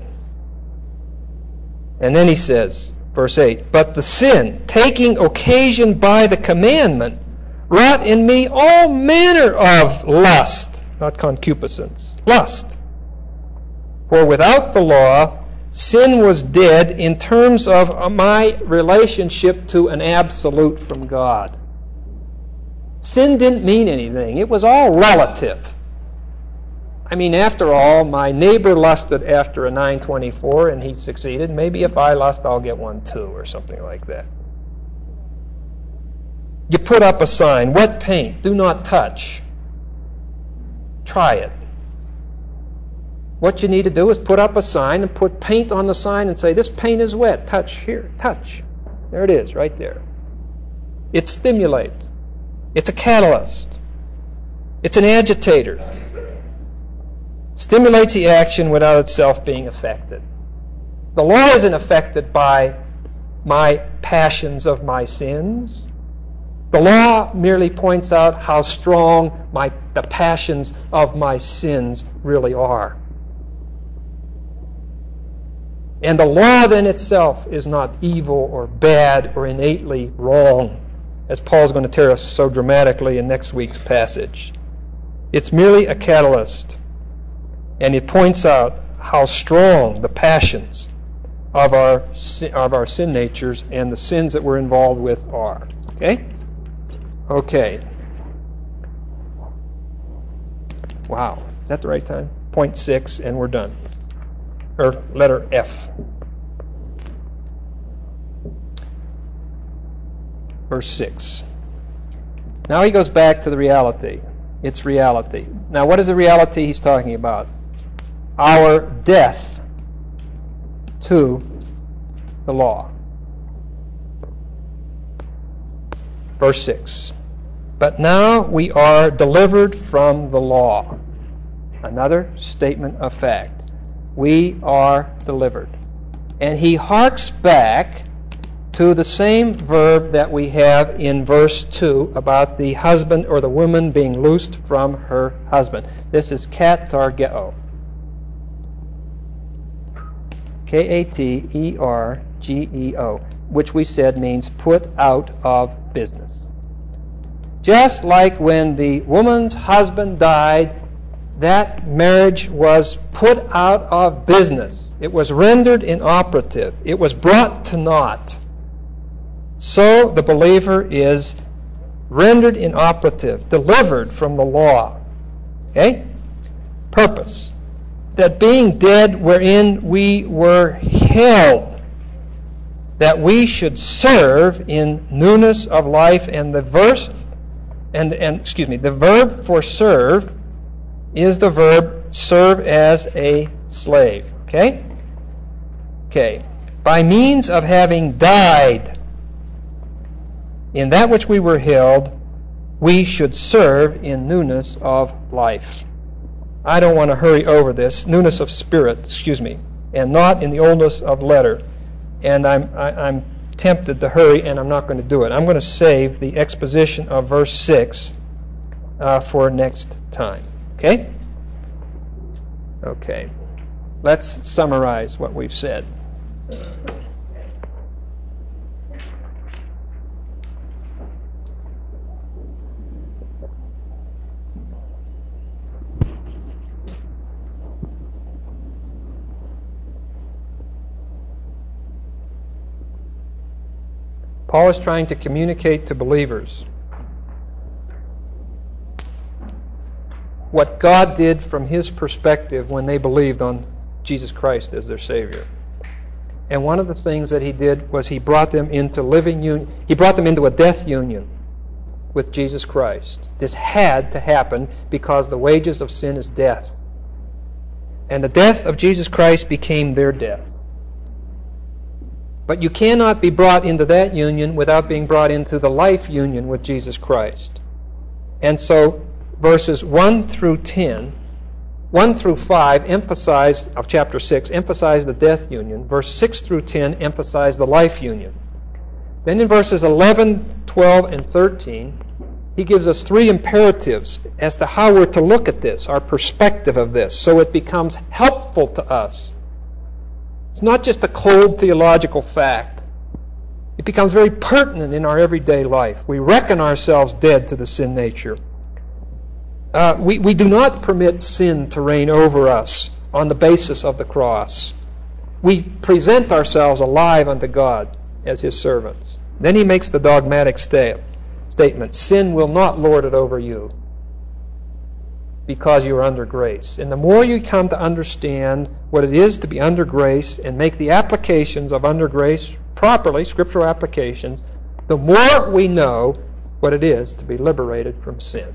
And then he says, verse eight, but the sin, taking occasion by the commandment, wrought in me all manner of lust, not concupiscence, lust. For without the law, sin was dead in terms of my relationship to an absolute from God. Sin didn't mean anything. It was all relative. I mean, after all, my neighbor lusted after a nine twenty-four and he succeeded. Maybe if I lust, I'll get one too, or something like that. You put up a sign, wet paint, do not touch. Try it. What you need to do is put up a sign and put paint on the sign and say, this paint is wet, touch here, touch. There it is, right there. It stimulates. It's a catalyst. It's an agitator. Stimulates the action without itself being affected. The law isn't affected by my passions of my sins. The law merely points out how strong my, the passions of my sins really are. And the law then itself is not evil or bad or innately wrong, as Paul's going to tell us so dramatically in next week's passage. It's merely a catalyst, and it points out how strong the passions of our of our sin natures and the sins that we're involved with are. Okay? Okay. Wow. Is that the right time? Point six, and we're done. Or letter F. Verse six. Now he goes back to the reality. It's reality. Now what is the reality he's talking about? Our death to the law. Verse six. But now we are delivered from the law. Another statement of fact. We are delivered. And he harks back to the same verb that we have in verse two about the husband or the woman being loosed from her husband. This is katargeo. K A T E R G E O, which we said means put out of business. Just like when the woman's husband died, that marriage was put out of business. It was rendered inoperative. It was brought to naught. So the believer is rendered inoperative, delivered from the law. Okay? Purpose. That being dead wherein we were held, that we should serve in newness of life. And the verse, and, and excuse me, the verb for serve is the verb serve as a slave. Okay? Okay. By means of having died in that which we were held, we should serve in newness of life. I don't want to hurry over this. Newness of spirit, excuse me, and not in the oldness of letter. And I'm, I, I'm tempted to hurry, and I'm not going to do it. I'm going to save the exposition of verse six uh, for next time. Okay? Okay. Let's summarize what we've said. Paul is trying to communicate to believers what God did from his perspective when they believed on Jesus Christ as their Savior. And one of the things that he did was he brought them into living union. He brought them into a death union with Jesus Christ. This had to happen because the wages of sin is death. And the death of Jesus Christ became their death. But you cannot be brought into that union without being brought into the life union with Jesus Christ. And so verses one through ten, one through five emphasize, of chapter six, emphasize the death union. Verse six through ten emphasize the life union. Then in verses eleven, twelve, and thirteen, he gives us three imperatives as to how we're to look at this, our perspective of this, so it becomes helpful to us. It's not just a cold theological fact. It becomes very pertinent in our everyday life. We reckon ourselves dead to the sin nature. Uh, we, we do not permit sin to reign over us on the basis of the cross. We present ourselves alive unto God as His servants. Then he makes the dogmatic sta- statement, sin will not lord it over you because you are under grace. And the more you come to understand what it is to be under grace and make the applications of under grace properly, scriptural applications, the more we know what it is to be liberated from sin.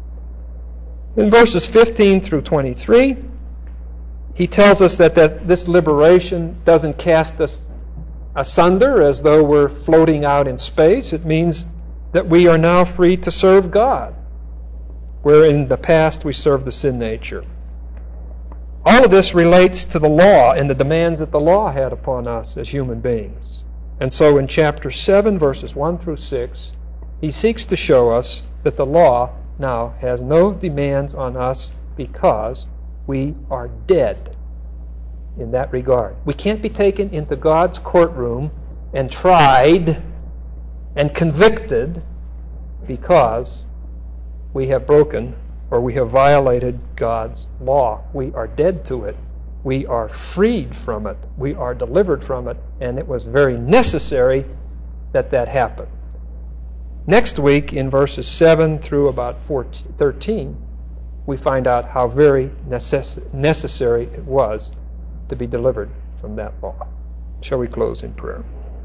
In verses fifteen through twenty-three, he tells us that, that this liberation doesn't cast us asunder as though we're floating out in space. It means that we are now free to serve God, where in the past we served the sin nature. All of this relates to the law and the demands that the law had upon us as human beings. And so in chapter seven, verses one through six, he seeks to show us that the law now has no demands on us because we are dead in that regard. We can't be taken into God's courtroom and tried and convicted because we have broken or we have violated God's law. We are dead to it. We are freed from it. We are delivered from it. And it was very necessary that that happen. Next week, in verses seven through about fourteen, thirteen, we find out how very necess- necessary it was to be delivered from that law. Shall we close in prayer?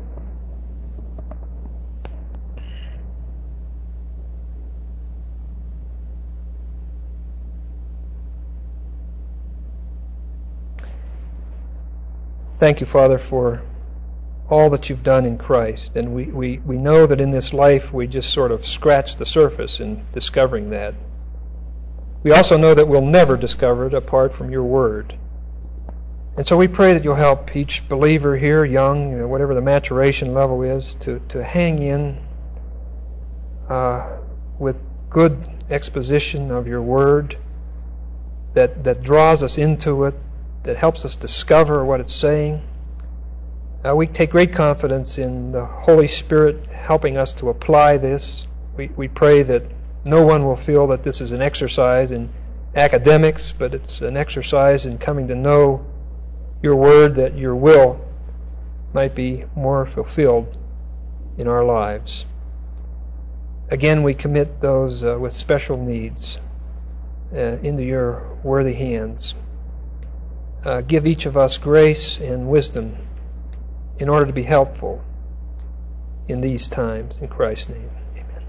Thank you, Father, for all that you've done in Christ. And we, we, we know that in this life we just sort of scratch the surface in discovering that. We also know that we'll never discover it apart from your word. And so we pray that you'll help each believer here, young, you know, whatever the maturation level is, to, to hang in uh, with good exposition of your word that, that draws us into it, that helps us discover what it's saying. Uh, we take great confidence in the Holy Spirit helping us to apply this. We, we pray that no one will feel that this is an exercise in academics, but it's an exercise in coming to know your word, that your will might be more fulfilled in our lives. Again, we commit those uh, with special needs uh, into your worthy hands. Uh, give each of us grace and wisdom in order to be helpful in these times. In Christ's name, amen.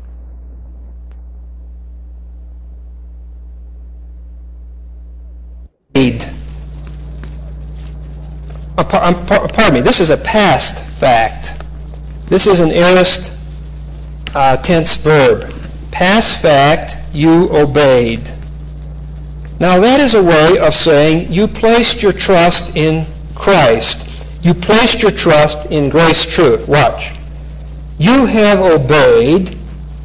Aid. Uh, par- pardon me, this is a past fact. This is an aorist uh, tense verb. Past fact, you obeyed. Now that is a way of saying you placed your trust in Christ. You placed your trust in grace truth. Watch. You have obeyed.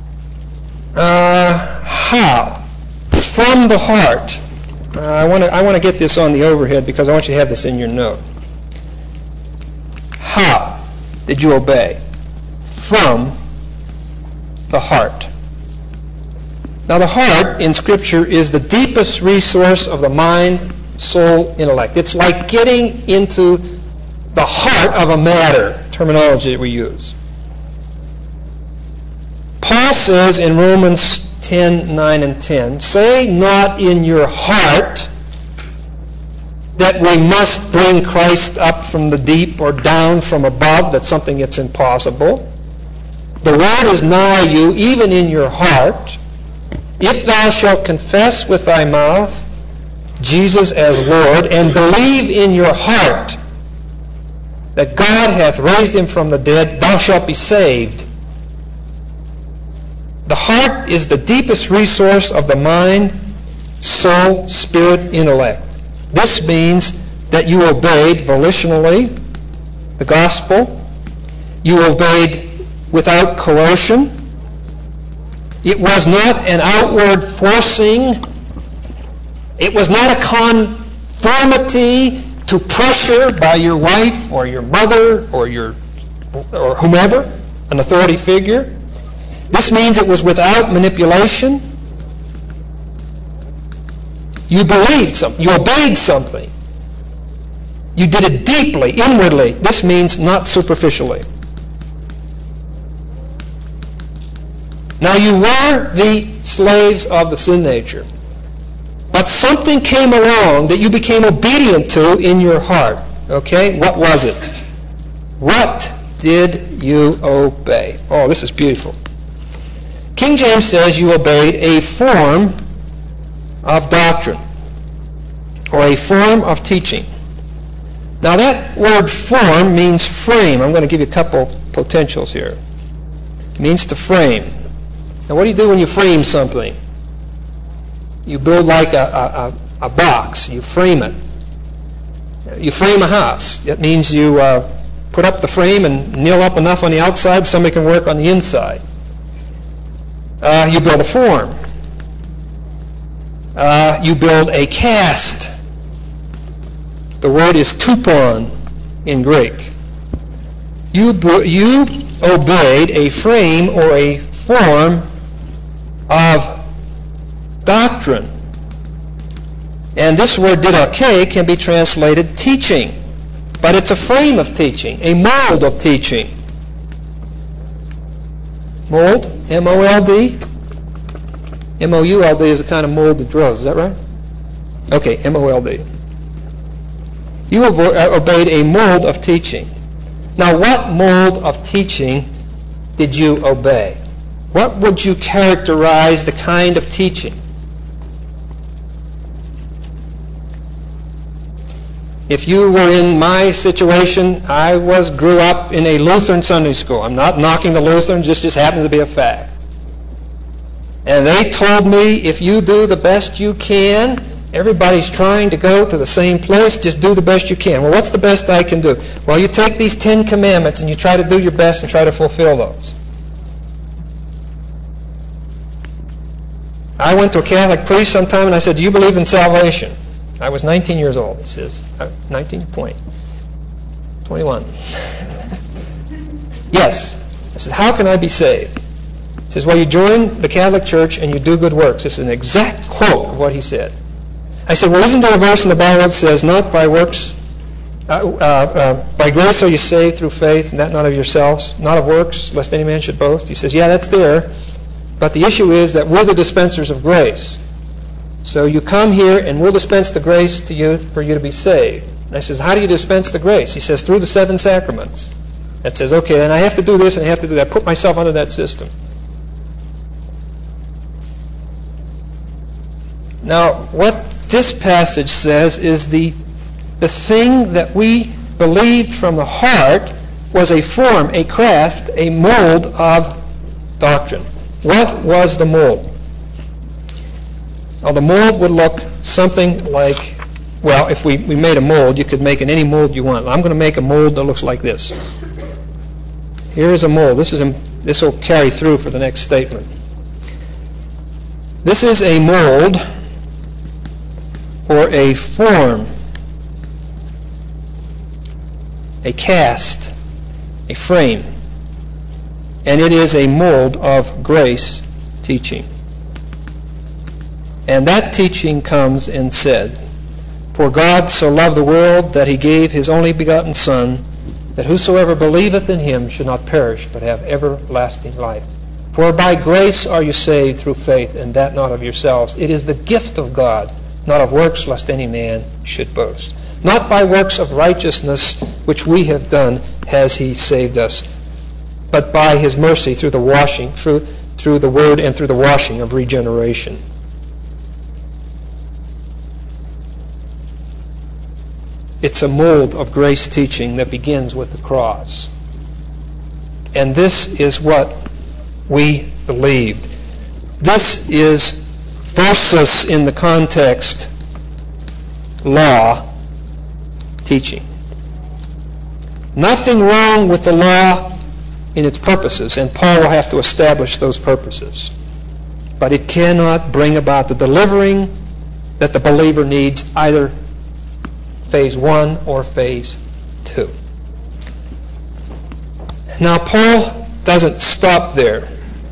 Uh, how? From the heart. Uh, I want to I want to get this on the overhead because I want you to have this in your note. How did you obey? From the heart. Now the heart in Scripture is the deepest resource of the mind, soul, intellect. It's like getting into the heart of a matter, terminology that we use. Paul says in Romans ten, nine, and ten, say not in your heart that we must bring Christ up from the deep or down from above, that's something that's impossible. The word is nigh you, even in your heart. If thou shalt confess with thy mouth Jesus as Lord and believe in your heart that God hath raised him from the dead, thou shalt be saved. The heart is the deepest resource of the mind, soul, spirit, intellect. This means that you obeyed volitionally the gospel. You obeyed without coercion. It was not an outward forcing. It was not a conformity to pressure by your wife or your mother or your or whomever, an authority figure. This means it was without manipulation. You believed something. You obeyed something. You did it deeply, inwardly. This means not superficially. Now you were the slaves of the sin nature. But something came along that you became obedient to in your heart. Okay? What was it? What did you obey? Oh, this is beautiful. King James says you obeyed a form of doctrine or a form of teaching. Now that word form means frame. I'm going to give you a couple potentials here. It means to frame. Now what do you do when you frame something? You build like a, a, a box. You frame it. You frame a house. It means you uh, put up the frame and nail up enough on the outside so somebody can work on the inside. Uh, you build a form. Uh, you build a cast. The word is tupon in Greek. You, you obeyed a frame or a form of doctrine. And this word didache can be translated teaching. But it's a frame of teaching, a mold of teaching. Mold, M O L D. M O U L D is a kind of mold that grows. Is that right? Okay, M O L D. You obeyed a mold of teaching. Now, what mold of teaching did you obey? What would you characterize the kind of teaching? If you were in my situation, I was grew up in a Lutheran Sunday school. I'm not knocking the Lutherans, this just happens to be a fact. And they told me, if you do the best you can, everybody's trying to go to the same place, just do the best you can. Well, what's the best I can do? Well, you take these Ten Commandments and you try to do your best and try to fulfill those. I went to a Catholic priest sometime and I said, do you believe in salvation? I was nineteen years old, he says. nineteen, twenty, twenty-one. Yes. I said, how can I be saved? He says, well, you join the Catholic Church and you do good works. This is an exact quote of what he said. I said, well, isn't there a verse in the Bible that says, not by works, uh, uh, uh, by grace are you saved through faith, and that not of yourselves, not of works, lest any man should boast? He says, yeah, that's there. But the issue is that we're the dispensers of grace. So you come here and we'll dispense the grace to you for you to be saved. And I says, how do you dispense the grace? He says, through the seven sacraments. That says, okay, then I have to do this and I have to do that. Put myself under that system. Now, what this passage says is the, the thing that we believed from the heart was a form, a craft, a mold of doctrine. What was the mold? Well, the mold would look something like, well, if we, we made a mold, you could make it any mold you want. I'm going to make a mold that looks like this. Here is a mold. This is a, this will carry through for the next statement. This is a mold or a form, a cast, a frame, and it is a mold of grace teaching. And that teaching comes and said, for God so loved the world that he gave his only begotten Son, that whosoever believeth in him should not perish, but have everlasting life. For by grace are you saved through faith, and that not of yourselves. It is the gift of God, not of works, lest any man should boast. Not by works of righteousness which we have done has he saved us, but by his mercy through the washing, through, through the word and through the washing of regeneration. It's a mold of grace teaching that begins with the cross. And this is what we believed. This is versus, in the context, law teaching. Nothing wrong with the law in its purposes, and Paul will have to establish those purposes. But it cannot bring about the delivering that the believer needs, either phase one or phase two. Now, Paul doesn't stop there.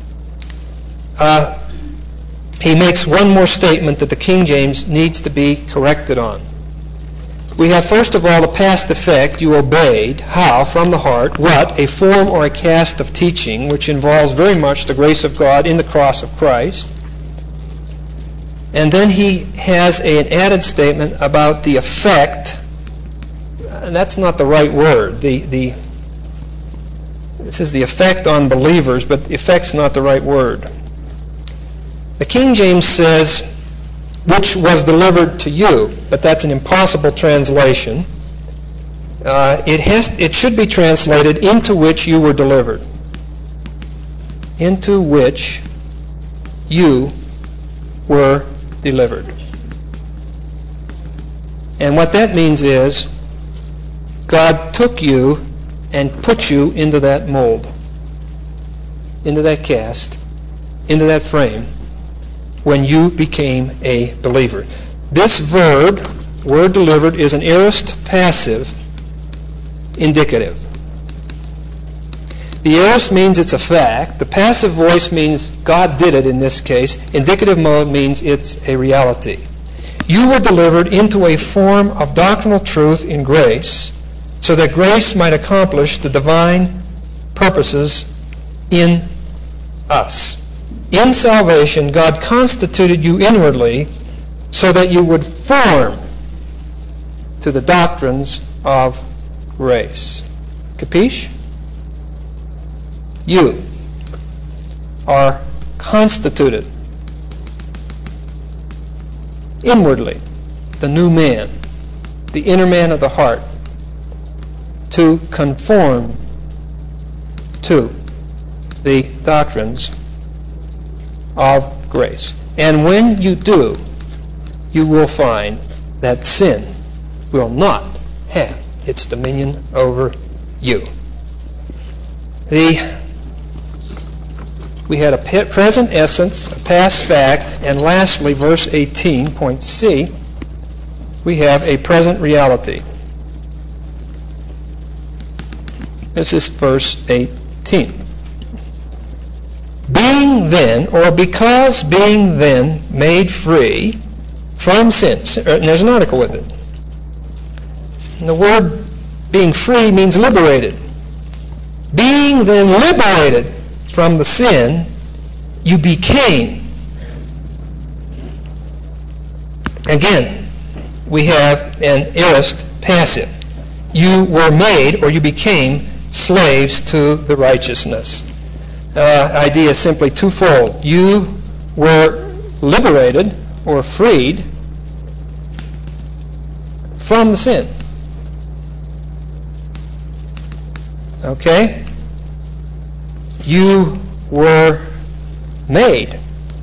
Uh, he makes one more statement that the King James needs to be corrected on. We have, first of all, the past effect. You obeyed. How? From the heart. What? A form or a cast of teaching, which involves very much the grace of God in the cross of Christ. And then he has a, an added statement about the effect. And that's not the right word. The, the, it says the effect on believers, but effect's not the right word. The King James says, which was delivered to you, but that's an impossible translation. Uh, it has, it should be translated, into which you were delivered. Into which you were delivered. And what that means is, God took you and put you into that mold, into that cast, into that frame, when you became a believer. This verb, word delivered, is an aorist passive indicative. The aorist means it's a fact. The passive voice means God did it in this case. Indicative mode means it's a reality. You were delivered into a form of doctrinal truth in grace, so that grace might accomplish the divine purposes in us. In salvation, God constituted you inwardly so that you would form to the doctrines of grace. Capiche? You are constituted inwardly, the new man, the inner man of the heart, to conform to the doctrines of grace. And when you do, you will find that sin will not have its dominion over you. The, we had a present essence, a past fact, and lastly, verse eighteen, point C, we have a present reality. This is verse eighteen. Being then, or because being then made free from sin. And there's an article with it. And the word being free means liberated. Being then liberated from the sin, you became. Again, we have an aorist passive. You were made, or you became, slaves to the righteousness. Uh, idea is simply twofold. You were liberated or freed from the sin. Okay? You were made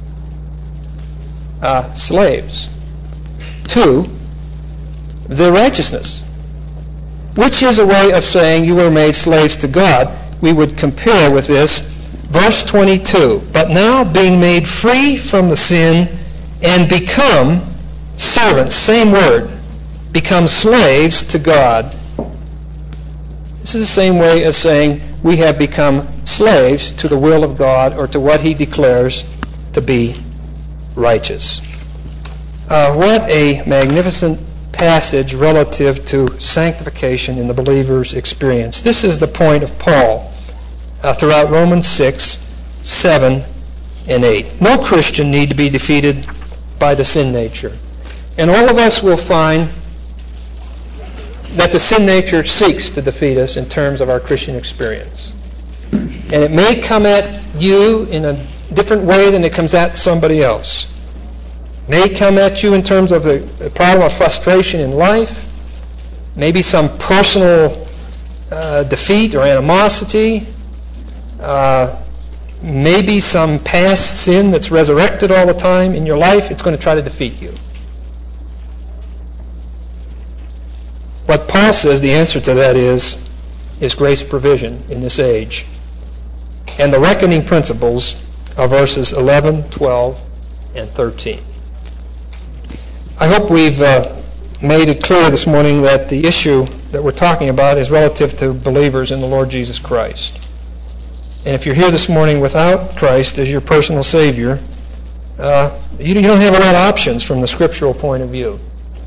uh, slaves to the righteousness, which is a way of saying you were made slaves to God. We would compare with this. Verse twenty-two, but now being made free from the sin and become servants, same word, become slaves to God. This is the same way as saying we have become slaves to the will of God or to what He declares to be righteous. Uh, what a magnificent passage relative to sanctification in the believer's experience. This is the point of Paul Uh, throughout Romans six, seven, and eight. No Christian need to be defeated by the sin nature. And all of us will find that the sin nature seeks to defeat us in terms of our Christian experience. And it may come at you in a different way than it comes at somebody else. It may come at you in terms of the problem of frustration in life. maybe some personal uh, defeat or animosity, uh, maybe some past sin that's resurrected all the time in your life. It's going to try to defeat you. What Paul says the answer to that is, is grace provision in this age. And the reckoning principles of verses eleven, twelve, and thirteen. I hope we've uh, made it clear this morning that the issue that we're talking about is relative to believers in the Lord Jesus Christ. And if you're here this morning without Christ as your personal Savior, uh, you, you don't have a lot of options from the scriptural point of view.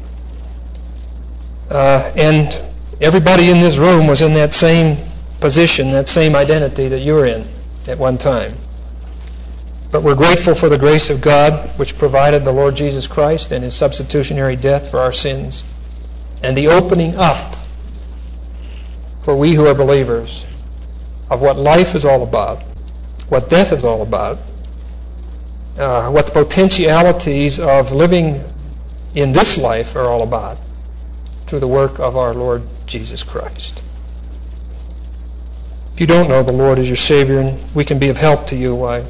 Uh, and everybody in this room was in that same position, that same identity that you're in at one time. But we're grateful for the grace of God, which provided the Lord Jesus Christ and His substitutionary death for our sins, and the opening up for we who are believers of what life is all about, what death is all about, uh, what the potentialities of living in this life are all about through the work of our Lord Jesus Christ. If you don't know the Lord as your Savior, and we can be of help to you, why,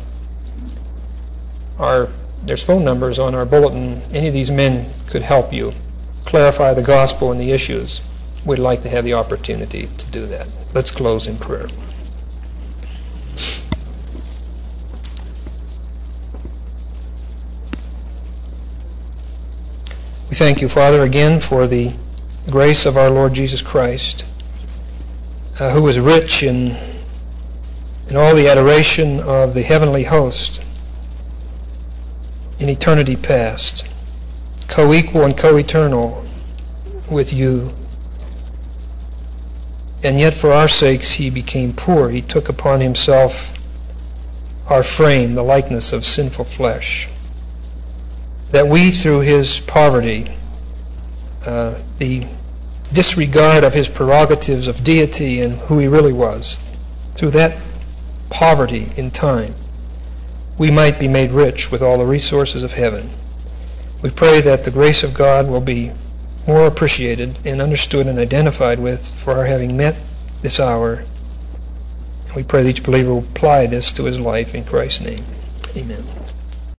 our, there's phone numbers on our bulletin. Any of these men could help you clarify the gospel and the issues. We'd like to have the opportunity to do that. Let's close in prayer. We thank you, Father, again for the grace of our Lord Jesus Christ, uh, who was rich in, in all the adoration of the heavenly host in eternity past, co-equal and co-eternal with you. And yet for our sakes he became poor. He took upon himself our frame, the likeness of sinful flesh, that we through his poverty, uh, the disregard of his prerogatives of deity and who he really was, through that poverty in time, we might be made rich with all the resources of heaven. We pray that the grace of God will be more appreciated and understood and identified with for our having met this hour. And we pray that each believer will apply this to his life in Christ's name. Amen.